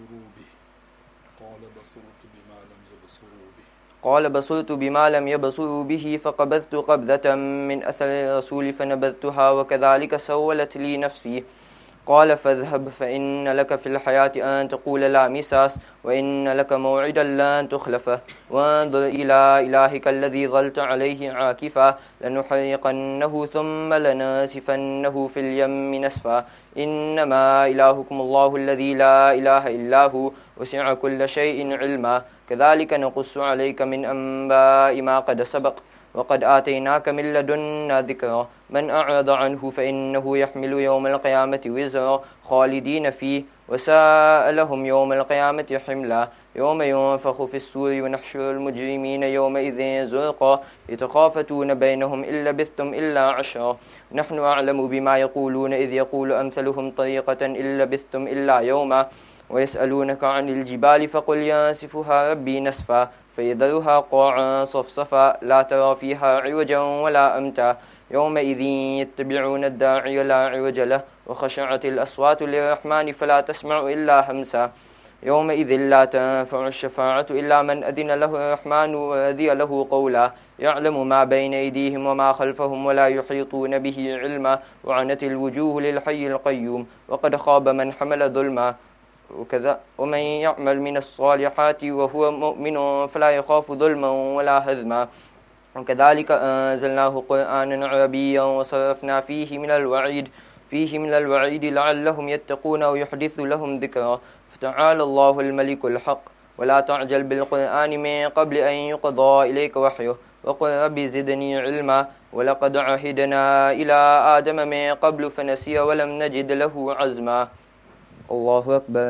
قال بصرت بما لم يبصروا به فقبضت قبضة من أثر الرسول فنبذتها وكذلك سولت لي نفسي قال فاذهب فإن لك في الحياة أن تقول لا مساس وإن لك موعدا لن تخلفه وانظر إلى إلهك الذي ظلت عليه عاكفا لنحرقنه ثم لنسفنه في اليم نسفا إنما إلهكم الله الذي لا إله إلا هو وسع كل شيء علما كذلك نقص عليك من أنباء ما قد سبق وقد آتيناك من لدنا ذكرا من أعرض عنه فإنه يحمل يوم القيامة وزرا خالدين فيه وساء لهم يوم القيامة حملا يوم ينفخ في السور ونحشر المجرمين يومئذ زرقا يتخافتون بينهم إن لبثتم إلا عشرا نحن أعلم بما يقولون إذ يقول أمثلهم طريقة إن لبثتم إلا يوما ويسألونك عن الجبال فقل ينسفها ربي نسفا فيذرها قاعا صفصفا لا ترى فيها عوجا ولا أمتا يومئذ يتبعون الداعي لا عوج له وخشعت الأصوات للرحمن فلا تسمع إلا همسا يومئذ لا تنفع الشفاعة إلا من أذن له الرحمن ورضي له قولا يعلم ما بين أيديهم وما خلفهم ولا يحيطون به علما وعنت الوجوه للحي القيوم وقد خاب من حمل ظلما وكذا ومن يعمل من الصالحات وهو مؤمن فلا يخاف ظلما ولا هزما وكذلك أنزلناه قرآنا عربيا وصرفنا فيه من الوعيد فيه من الوعيد لعلهم يتقون ويحدث لهم ذكرا فتعالى الله الملك الحق ولا تعجل بالقرآن من قبل أن يقضى إليك وحيه وقل رب زدني علما ولقد عهدنا إلى آدم من قبل فنسي ولم نجد له عزما. الله أكبر.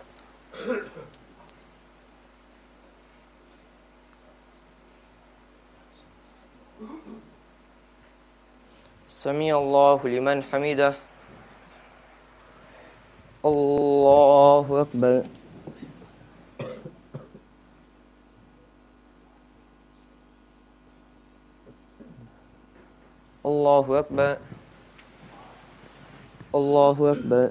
سمع الله لمن حمده. الله أكبر. الله أكبر. الله أكبر.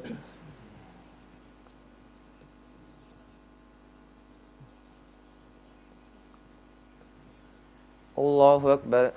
الله أكبر.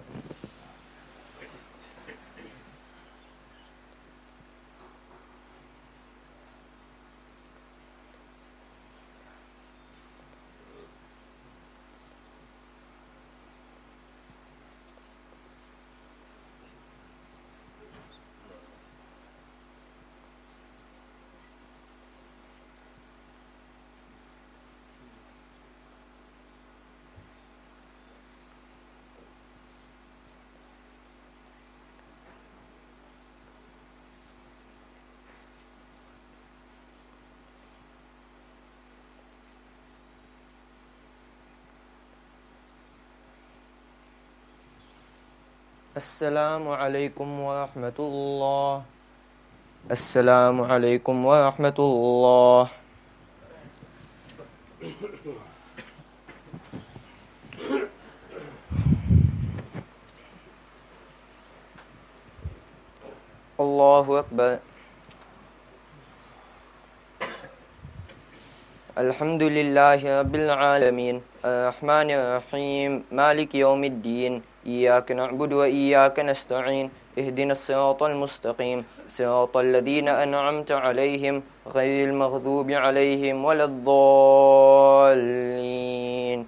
السلام عليكم ورحمة الله. السلام عليكم ورحمة الله. الله أكبر. الحمد لله رب العالمين الرحمن الرحيم مالك يوم الدين إياك نعبد وإياك نستعين اهدنا الصراط المستقيم صراط الذين أنعمت عليهم غير المغضوب عليهم ولا الضالين.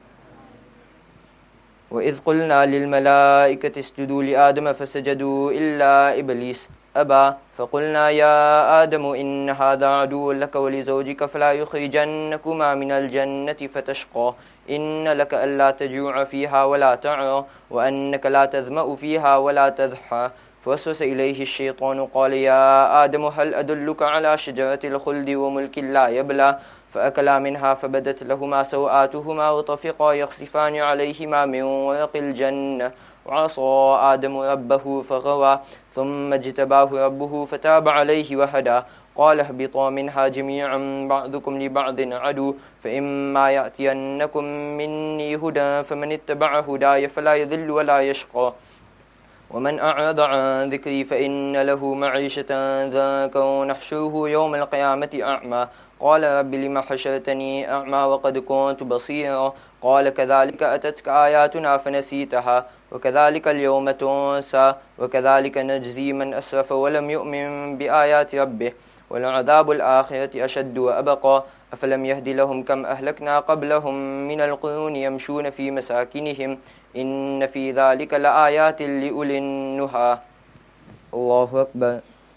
وإذ قلنا للملائكة اسجدوا لآدم فسجدوا إلا إبليس أبى فقلنا يا آدم إن هذا عدو لك ولزوجك فلا يخرجنكما من الجنة فتشقى إن لك ألا تجوع فيها ولا تعرى وأنك لا تظمأ فيها ولا تضحى فوسوس إليه الشيطان قال يا آدم هل أدلك على شجرة الخلد وملك لا يبلى فأكلا منها فبدت لهما سوآتهما وطفقا يخصفان عليهما من ورق الجنة وعصى آدم ربه فغوى ثم اجتباه ربه فتاب عليه وهدى قال اهبطا منها جميعا بعضكم لبعض عدو فإما يأتينكم مني هدى فمن اتبع هداي فلا يذل ولا يشقى ومن أعرض عن ذكري فإن له معيشة ضنكا ونحشره يوم القيامة أعمى قال رب لم حشرتني أعمى وقد كنت بصيرا قال كذلك أتتك آياتنا فنسيتها وكذلك اليوم تنسى وكذلك نجزي من أسرف ولم يؤمن بآيات ربه ولعذاب الآخرة أشد وأبقى أفلم يهد لهم كم أهلكنا قبلهم من القرون يمشون في مساكنهم إن في ذلك لآيات لأولي النهى. الله أكبر.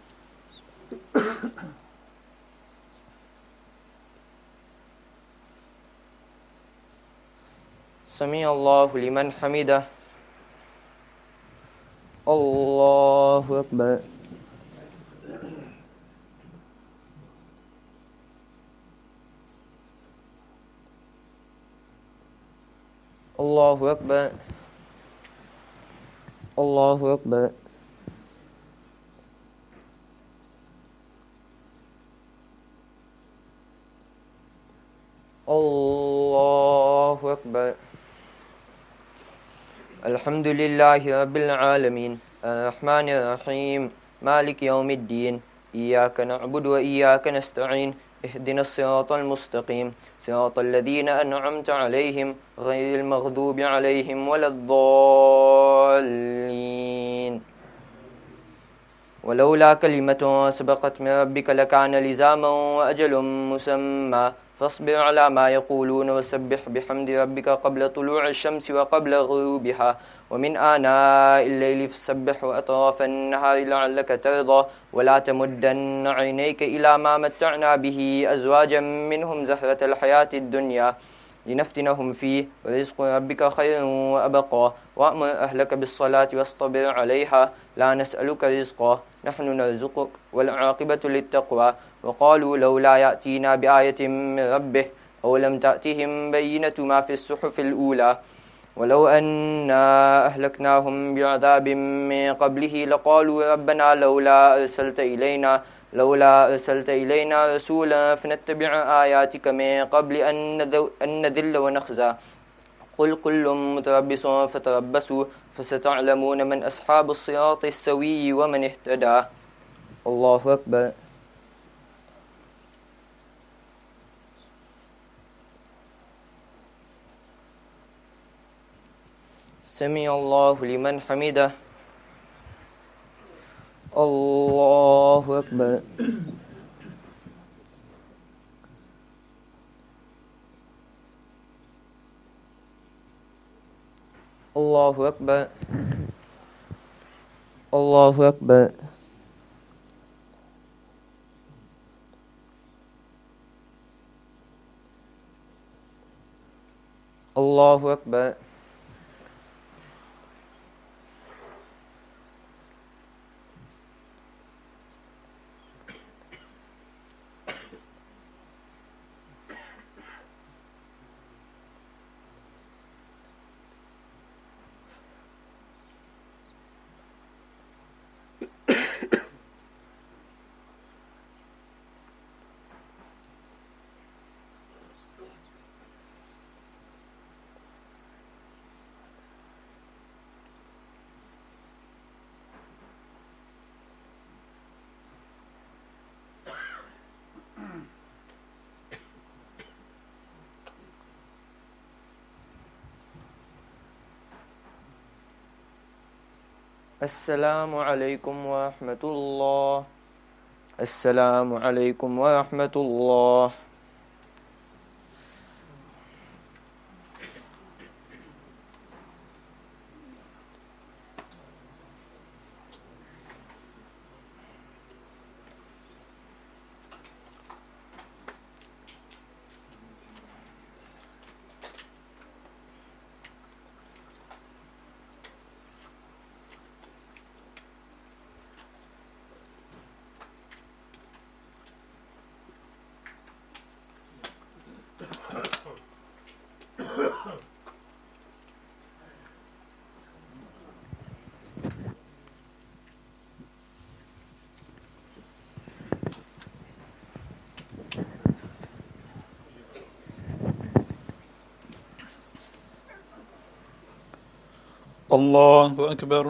سمع الله لمن حمده. الله أكبر. الله أكبر. الله أكبر. الله أكبر. الحمد لله رب العالمين الرحمن الرحيم مالك يوم الدين إياك نعبد وإياك نستعين اهدنا الصراط المستقيم صراط الذين أنعمت عليهم غير المغضوب عليهم ولا الضالين ولولا كلمة سبقت من ربك لكان لزاما وأجل مسمى فاصبر على ما يقولون وسبح بحمد ربك قبل طلوع الشمس وقبل غروبها ومن آناء الليل فسبح وأطراف النهار لعلك ترضى ولا تمدن عينيك إلى ما متعنا به أزواجا منهم زهرة الحياة الدنيا لنفتنهم فيه ورزق ربك خير وأبقى وأمر أهلك بالصلاة واصطبر عليها لا نسألك رزقا نحن نرزقك والعاقبة للتقوى وقالوا لولا يأتينا بآية من ربه أو لم تأتهم بينة ما في الصحف الأولى ولو أنا أهلكناهم بعذاب من قبله لقالوا ربنا لولا أرسلت إلينا لولا أرسلت إلينا رسولا فنتبع آياتك من قبل أن نذل ونخزى قل كل متربص فتربصوا فستعلمون من أصحاب الصراط السوي ومن اهتدى الله أكبر سمع الله لمن حمده الله أكبر الله أكبر الله أكبر الله أكبر السلام عليكم ورحمة الله السلام عليكم ورحمة الله الله أكبر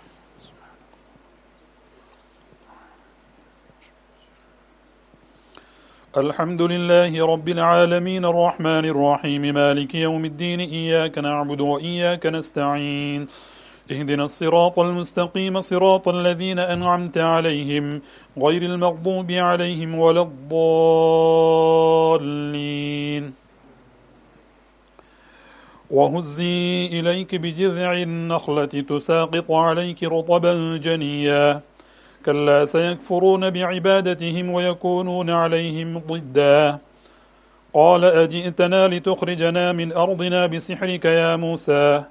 الحمد لله رب العالمين الرحمن الرحيم مالك يوم الدين إياك نعبد وإياك نستعين اهدنا الصراط المستقيم صراط الذين أنعمت عليهم غير المغضوب عليهم ولا الضالين وهزي إليك بجذع النخلة تساقط عليك رطبا جنيا كلا سيكفرون بعبادتهم ويكونون عليهم ضدا قال أجئتنا لتخرجنا من أرضنا بسحرك يا موسى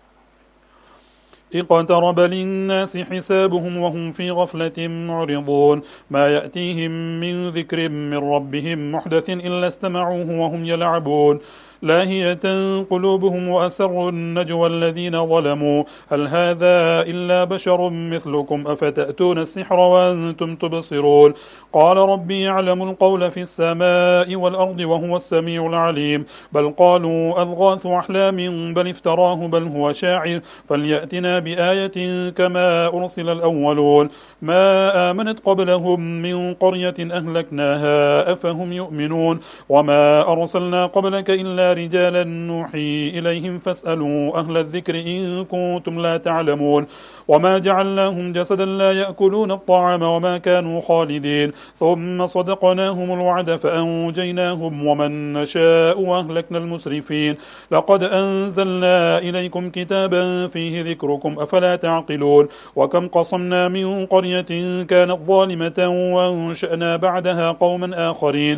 اقترب للناس حسابهم وهم في غفلة معرضون ما يأتيهم من ذكر من ربهم محدث إلا استمعوه وهم يلعبون لاهية قلوبهم وأسروا النجوى الذين ظلموا هل هذا إلا بشر مثلكم أفتأتون السحر وأنتم تبصرون قال ربي يعلم القول في السماء والأرض وهو السميع العليم بل قالوا أضغاث أحلام بل افتراه بل هو شاعر فليأتنا بآية كما أرسل الأولون ما آمنت قبلهم من قرية أهلكناها أفهم يؤمنون وما أرسلنا قبلك إلا رجالا نوحي إليهم فاسألوا أهل الذكر إن كنتم لا تعلمون وما جعلناهم جسدا لا يأكلون الطعام وما كانوا خالدين ثم صدقناهم الوعد فأنجيناهم ومن نشاء وأهلكنا المسرفين لقد أنزلنا إليكم كتابا فيه ذكركم أفلا تعقلون وكم قصمنا من قرية كانت ظالمة وانشأنا بعدها قوما آخرين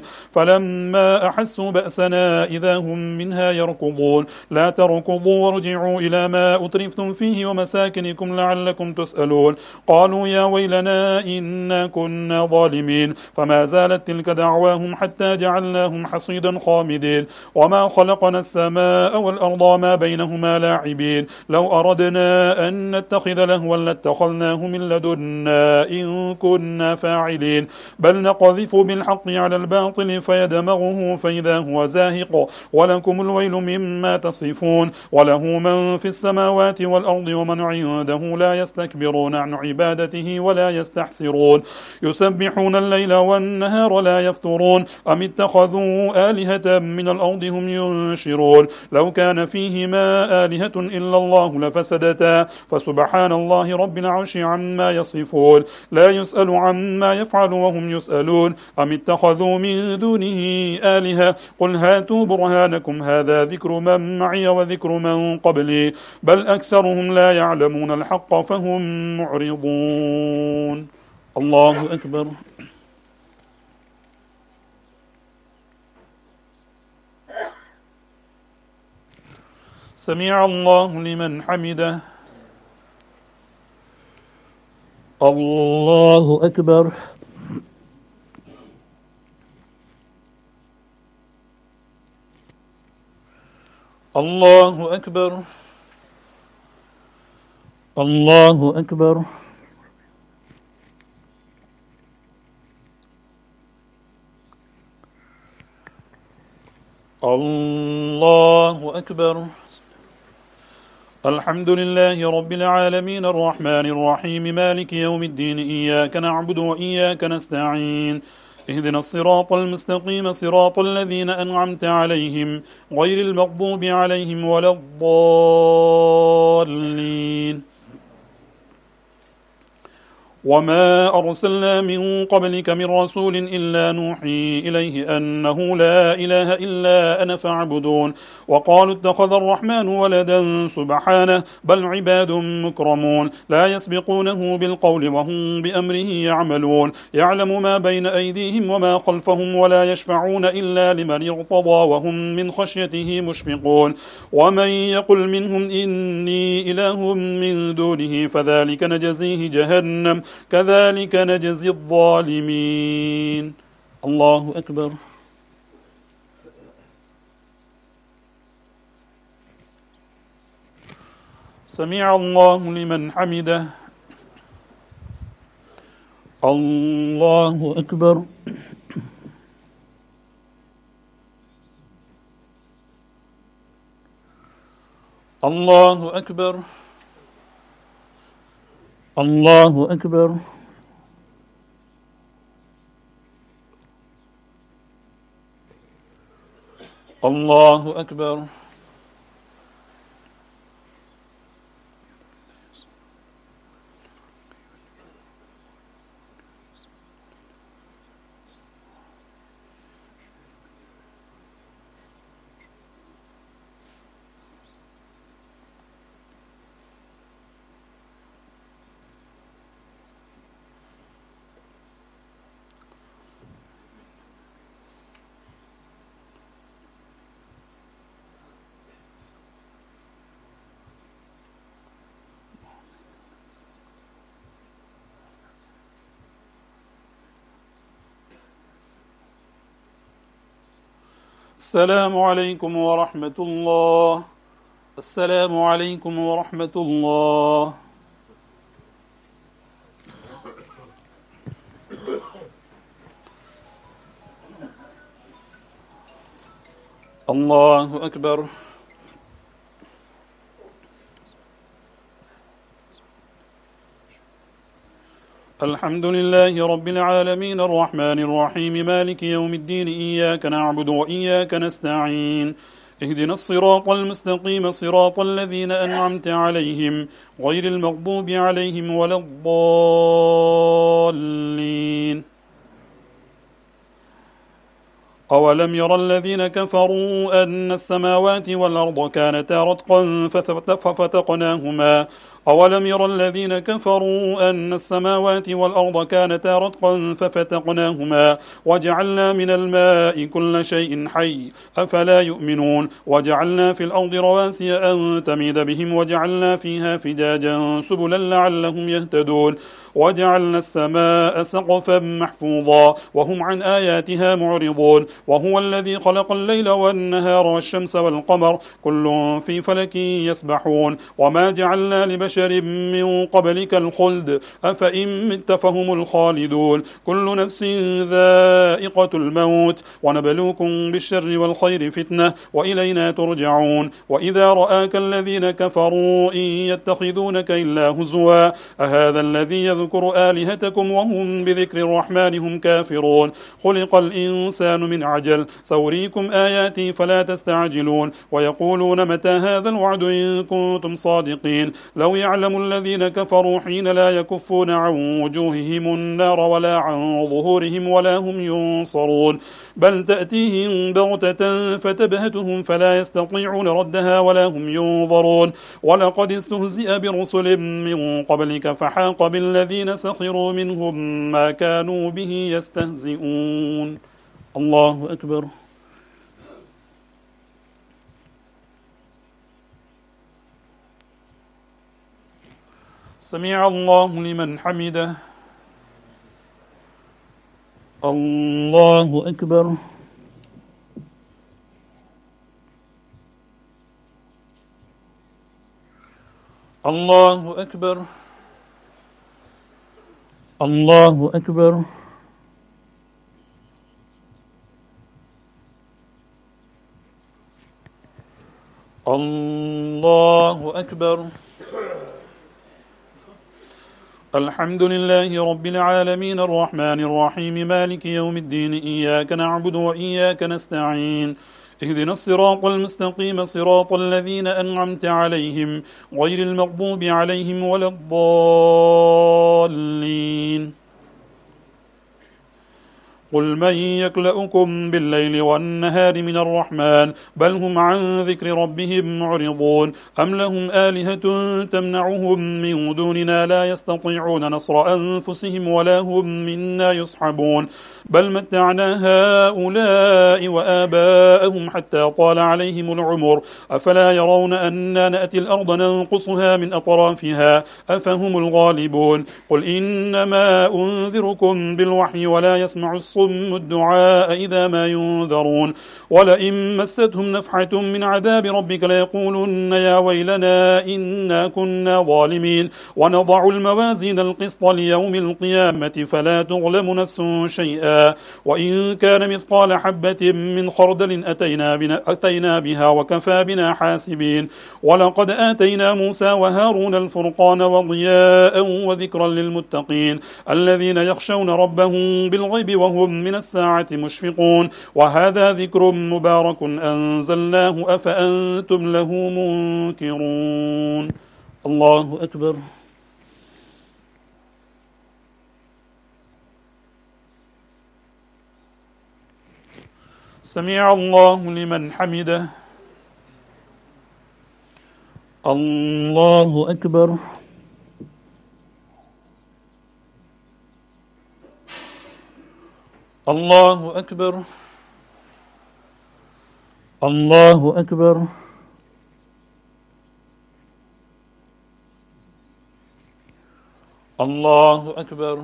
فلما أحسوا بأسنا إذا هم منها يركضون لا تركضوا وارجعوا إلى ما أترفتم فيه ومساكنكم لعلكم تسألون قالوا يا ويلنا إنا كنا ظالمين فما زالت تلك دعواهم حتى جعلناهم حصيدا خامدين وما خلقنا السماء والأرض ما بينهما لاعبين لو أردنا أن نتخذ لهوا لاتخذناه من لدنا إن كنا فاعلين بل نقذف بالحق على الباطل فيدمغه فإذا هو زاهق ولكم الويل مما تصفون وله من في السماوات والأرض ومن عنده لا يستكبرون عن عبادته ولا يستحسرون يسبحون الليل والنهار لا يفترون أم اتخذوا آلهة من الأرض هم ينشرون لو كان فيهما آلهة إلا الله لفسدتا فسبحان الله رب العرش عما يصفون لا يسأل عما يفعل وهم يسألون أم اتخذوا من دونه آلهة قل هاتوا برهانكم هذا ذكر من معي وذكر من قبلي بل أكثرهم لا يعلمون الحق فهم معرضون الله أكبر سمع الله لمن حمده الله أكبر الله أكبر الله أكبر الله أكبر الحمد لله رب العالمين الرحمن الرحيم مالك يوم الدين إياك نعبد وإياك نستعين اهدنا الصراط المستقيم صراط الذين أنعمت عليهم غير المغضوب عليهم ولا الضالين وما أرسلنا من قبلك من رسول إلا نوحي إليه أنه لا إله إلا أنا فاعبدون وقالوا اتخذ الرحمن ولدا سبحانه بل عباد مكرمون لا يسبقونه بالقول وهم بأمره يعملون يعلم ما بين أيديهم وما خلفهم ولا يشفعون إلا لمن ارتضى وهم من خشيته مشفقون ومن يقل منهم إني إله من دونه فذلك نجزيه جهنم كذلك نجزي الظالمين الله أكبر سمع الله لمن حمده الله أكبر الله أكبر الله أكبر الله أكبر السلام عليكم ورحمة الله. السلام عليكم ورحمة الله. الله أكبر. الحمد لله رب العالمين الرحمن الرحيم مالك يوم الدين إياك نعبد وإياك نستعين اهدنا الصراط المستقيم صراط الذين أنعمت عليهم غير المغضوب عليهم ولا الضالين. أولم ير الذين كفروا أن السماوات والأرض كانتا رتقا ففتقناهما أولم ير الذين كفروا أن السماوات والأرض كانتا رتقا ففتقناهما وجعلنا من الماء كل شيء حي أفلا يؤمنون وجعلنا في الأرض رواسي أن تميد بهم وجعلنا فيها فجاجا سبلا لعلهم يهتدون وجعلنا السماء سقفا محفوظا وهم عن آياتها معرضون وهو الذي خلق الليل والنهار والشمس والقمر كل في فلك يسبحون وما جعلنا لبشر من قبلك الخلد أفإن مت فهم الخالدون كل نفس ذائقة الموت ونبلوكم بالشر والخير فتنة وإلينا ترجعون وإذا رآك الذين كفروا إن يتخذونك إلا هزوا أهذا الذي يذكر آلهتكم وهم بذكر الرحمن هم كافرون خلق الإنسان من عجل سأريكم آياتي فلا تستعجلون ويقولون متى هذا الوعد إن كنتم صادقين لو يعلم الذين كفروا حين لا يكفون عن وجوههم النار ولا عن ظهورهم ولا هم ينصرون بل تأتيهم بغتة فتبهتهم فلا يستطيعون ردها ولا هم ينظرون ولقد استهزئ برسل من قبلك فحاق بالذين سخروا منهم ما كانوا به يستهزئون. الله أكبر. سمع الله لمن حمده. الله أكبر. الله أكبر. الله أكبر. الله أكبر. الحمد لله رب العالمين الرحمن الرحيم مالك يوم الدين إياك نعبد وإياك نستعين اهدنا الصراط المستقيم صراط الذين أنعمت عليهم غير المغضوب عليهم ولا الضالين. قل من يكلؤكم بالليل والنهار من الرحمن بل هم عن ذكر ربهم معرضون أم لهم آلهة تمنعهم من دوننا لا يستطيعون نصر أنفسهم ولا هم منا يصحبون بل متعنا هؤلاء وآباءهم حتى طال عليهم العمر أفلا يرون أنا نأتي الأرض ننقصها من أطرافها أفهم الغالبون قل إنما أنذركم بالوحي ولا يسمع الصم الدعاء إذا ما ينذرون ولئن مستهم نفحة من عذاب ربك ليقولن يا ويلنا إنا كنا ظالمين ونضع الموازين القسط ليوم القيامة فلا تظلم نفس شيئا وإن كان مثقال حبة من خردل أتينا, بنا أتينا بها وكفى بنا حاسبين ولقد آتينا موسى وهارون الفرقان وضياء وذكرا للمتقين الذين يخشون ربهم بالغيب وهم من الساعة مشفقون وهذا ذكر مبارك أنزلناه أفأنتم له منكرون. الله أكبر. سمع الله لمن حمده. الله أكبر. الله أكبر. الله أكبر. الله أكبر.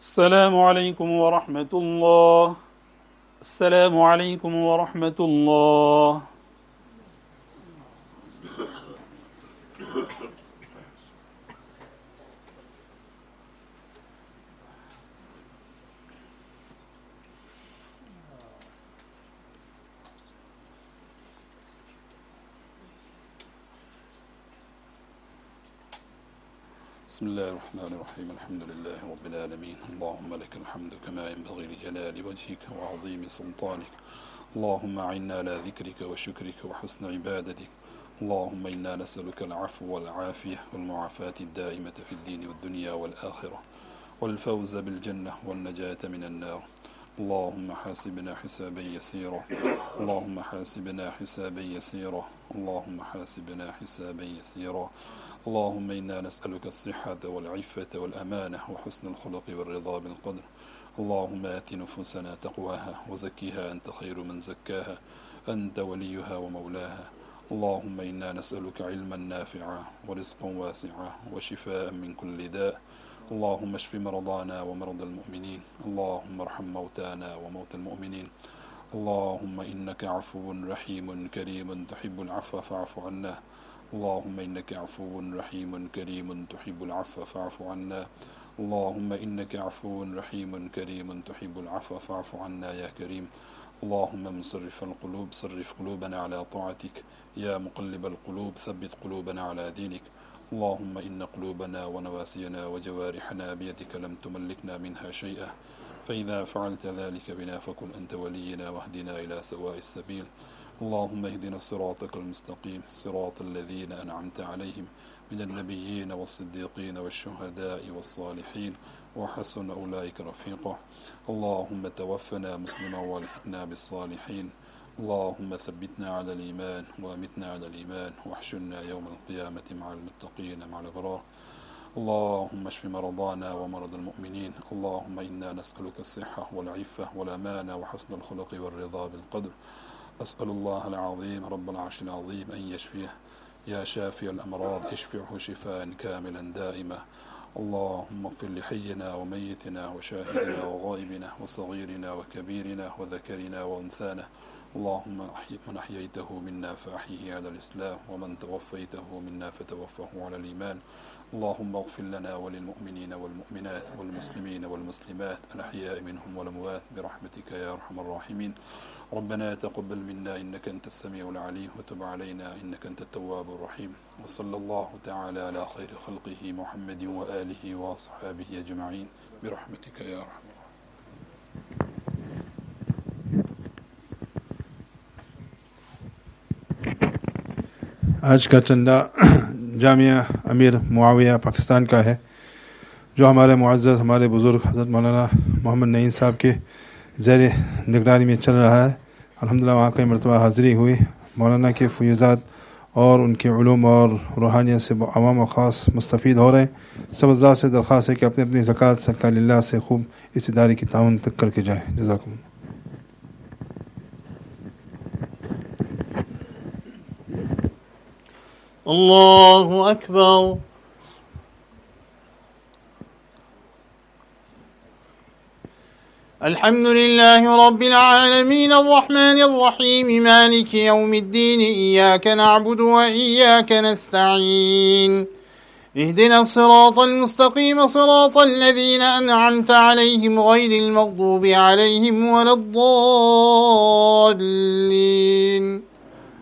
السلام عليكم ورحمة الله. السلام عليكم ورحمة الله. بسم الله الرحمن الرحيم. الحمد لله رب العالمين. اللهم لك الحمد كما ينبغي لجلال وجهك وعظيم سلطانك. اللهم أعنا على ذكرك وشكرك وحسن عبادتك. اللهم إنا نسألك العفو والعافية والمعافاة الدائمة في الدين والدنيا والآخرة، والفوز بالجنة والنجاة من النار. اللهم حاسبنا حسابا يسيرا. اللهم حاسبنا حسابا يسيرا. اللهم حاسبنا حسابا يسيرا. اللهم إنا نسألك الصحة والعفة والأمانة وحسن الخلق والرضا بالقدر. اللهم آت نفوسنا تقواها وزكها أنت خير من زكاها، أنت وليها ومولاها. اللهم إنا نسألك علما نافعا ورزقا واسعا وشفاء من كل داء. اللهم اشف مرضانا ومرضى المؤمنين. اللهم ارحم موتانا وموتى المؤمنين. اللهم إنك عفو رحيم كريم تحب العفو فاعف عنا. اللهم إنك عفو رحيم كريم تحب العفو فاعف عنا. اللهم إنك عفو رحيم كريم تحب العفو فاعف عنا يا كريم. اللهم مصرف القلوب صرف قلوبنا على طاعتك. يا مقلب القلوب ثبت قلوبنا على دينك. اللهم إن قلوبنا ونواسينا وجوارحنا بيدك لم تملكنا منها شيئا، فإذا فعلت ذلك بنا فكن أنت ولينا واهدنا إلى سواء السبيل. اللهم اهدنا صراطك المستقيم، صراط الذين أنعمت عليهم من النبيين والصديقين والشهداء والصالحين وحسن أولئك رفيقا. اللهم توفنا مسلما والحقنا بالصالحين. اللهم ثبتنا على الإيمان وأمتنا على الإيمان واحشرنا يوم القيامة مع المتقين مع الأبرار. اللهم اشف مرضانا ومرضى المؤمنين. اللهم إنا نسألك الصحة والعفة والأمانة وحسن الخلق والرضا بالقدر. أسأل الله العظيم رب العرش العظيم أن يشفيه. يا شافي الأمراض اشفعه شفاء كاملا دائما. اللهم اغفر لحينا وميتنا وشاهدنا وغائبنا وصغيرنا وكبيرنا وذكرنا وأنثانا. اللهم من أحييته منا فأحيه على الإسلام، ومن توفيته منا فتوفه على الإيمان. اللهم اغفر لنا وللمؤمنين والمؤمنات والمسلمين والمسلمات الأحياء منهم والأموات برحمتك يا أرحم الراحمين. ربنا تقبل منا إنك أنت السميع العليم، وتب علينا إنك أنت التواب الرحيم. وصلى الله تعالى على خير خلقه محمد وآله وأصحابه أجمعين برحمتك يا أرحم الراحمين. आज का चंदा जामिया अमीर मुआविया पाकिस्तान का है, जो हमारे मुअज़्ज़ज़ हमारे बुज़ुर्ग हज़रत मौलाना मोहम्मद नईम साहब के ज़ेर निगरानी में चल रहा है। अल्हम्दुलिल्लाह वहाँ कई मरतबा हाज़िरी हुई। मौलाना के फ़ुयूज़ात और उनके उलूम और रूहानियत से अवाम व ख़ास मुस्तफ़ीद हो रहे हैं। सब अज़्ज़ा से दरख्वास्त है कि अपनी अपनी ज़कात सदका लिल्लाह से खूब इस इदारे की ताउन तक करके जाए। जज़ाकुम। الله أكبر. الحمد لله رب العالمين الرحمن الرحيم مالك يوم الدين. إياك نعبد وإياك نستعين. اهدنا الصراط المستقيم صراط الذين أنعمت عليهم غير المغضوب عليهم ولا الضالين.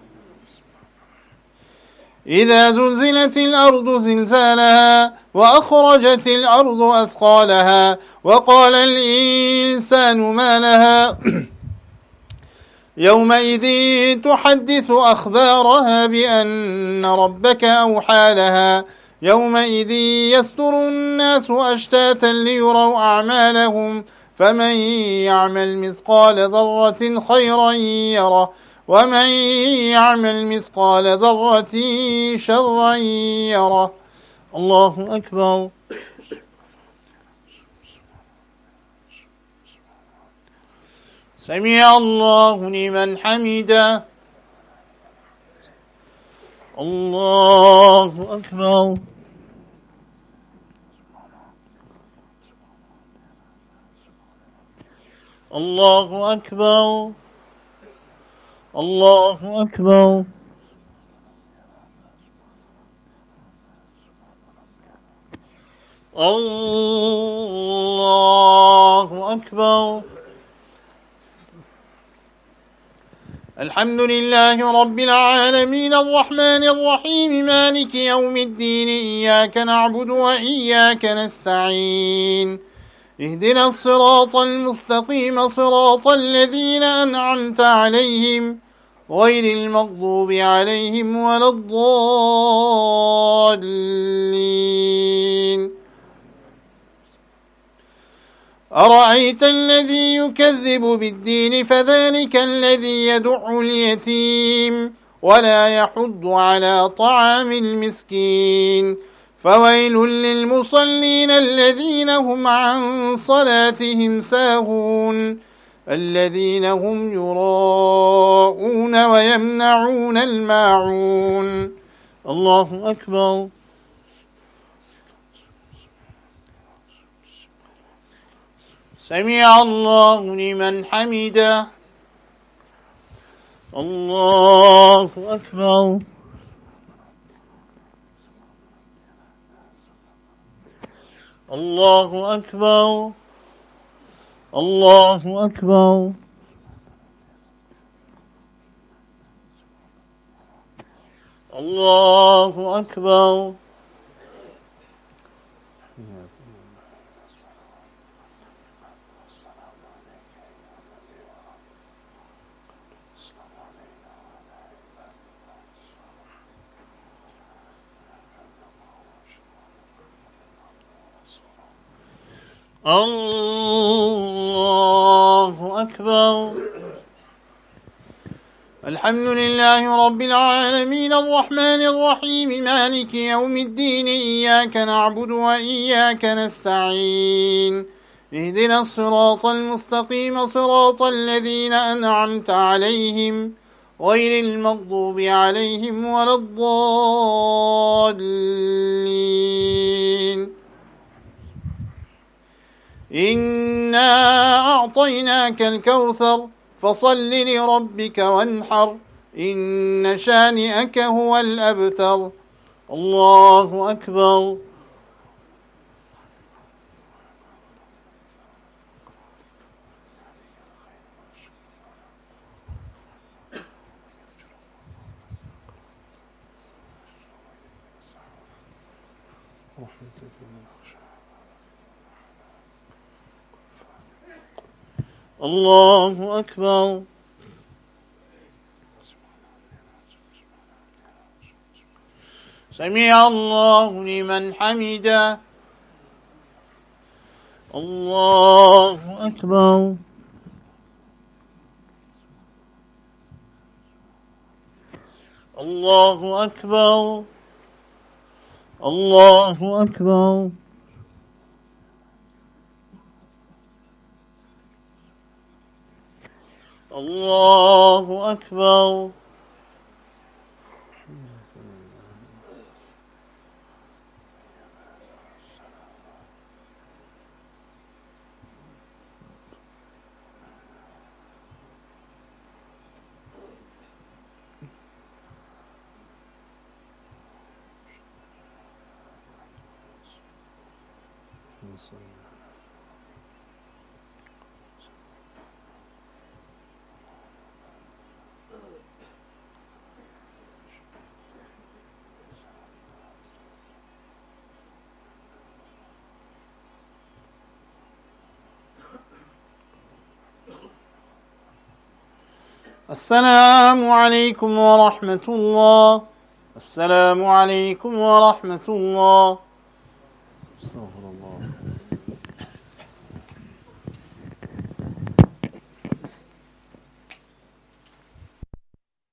إذا زلزلت الأرض زلزالها وأخرجت الأرض أثقالها وقال الإنسان ما لها يومئذ تحدث أخبارها بأن ربك أوحى لها. يومئذ يصدر الناس أشتاتا ليروا أعمالهم، فمن يعمل مثقال ذرة خيرا يره، ومن يعمل مثقال ذرة شرا يره. الله أكبر. سمع الله لمن حمده. الله أكبر. الله أكبر الله أكبر الله أكبر. الحمد لله رب العالمين الرحمن الرحيم مالك يوم الدين إياك نعبد وإياك نستعين اهدنا الصراط المستقيم صراط الذين أنعمت عليهم غير المغضوب عليهم ولا الضالين. أرأيت الذي يكذب بالدين فذلك الذي يدع اليتيم ولا يحض على طعام المسكين فويل للمصلين الذين هم عن صلاتهم ساهون الذين هم يراءون ويمنعون الماعون. الله أكبر. سمع الله لمن حمده. الله أكبر. الله أكبر. الله أكبر. الله أكبر. الله أكبر. الحمد لله رب العالمين الرحمن الرحيم مالك يوم الدين إياك نعبد وإياك نستعين اهدنا الصراط المستقيم صراط الذين أنعمت عليهم غير المغضوب عليهم ولا الضالين. إنا أعطيناك الكوثر فصل لربك وانحر إن شانئك هو الأبتر. الله أكبر. الله أكبر. سمع الله لمن حمده. الله أكبر. الله أكبر. الله أكبر. الله أكبر. السلام عليكم ورحمة الله. السلام عليكم ورحمة الله. استغفر الله.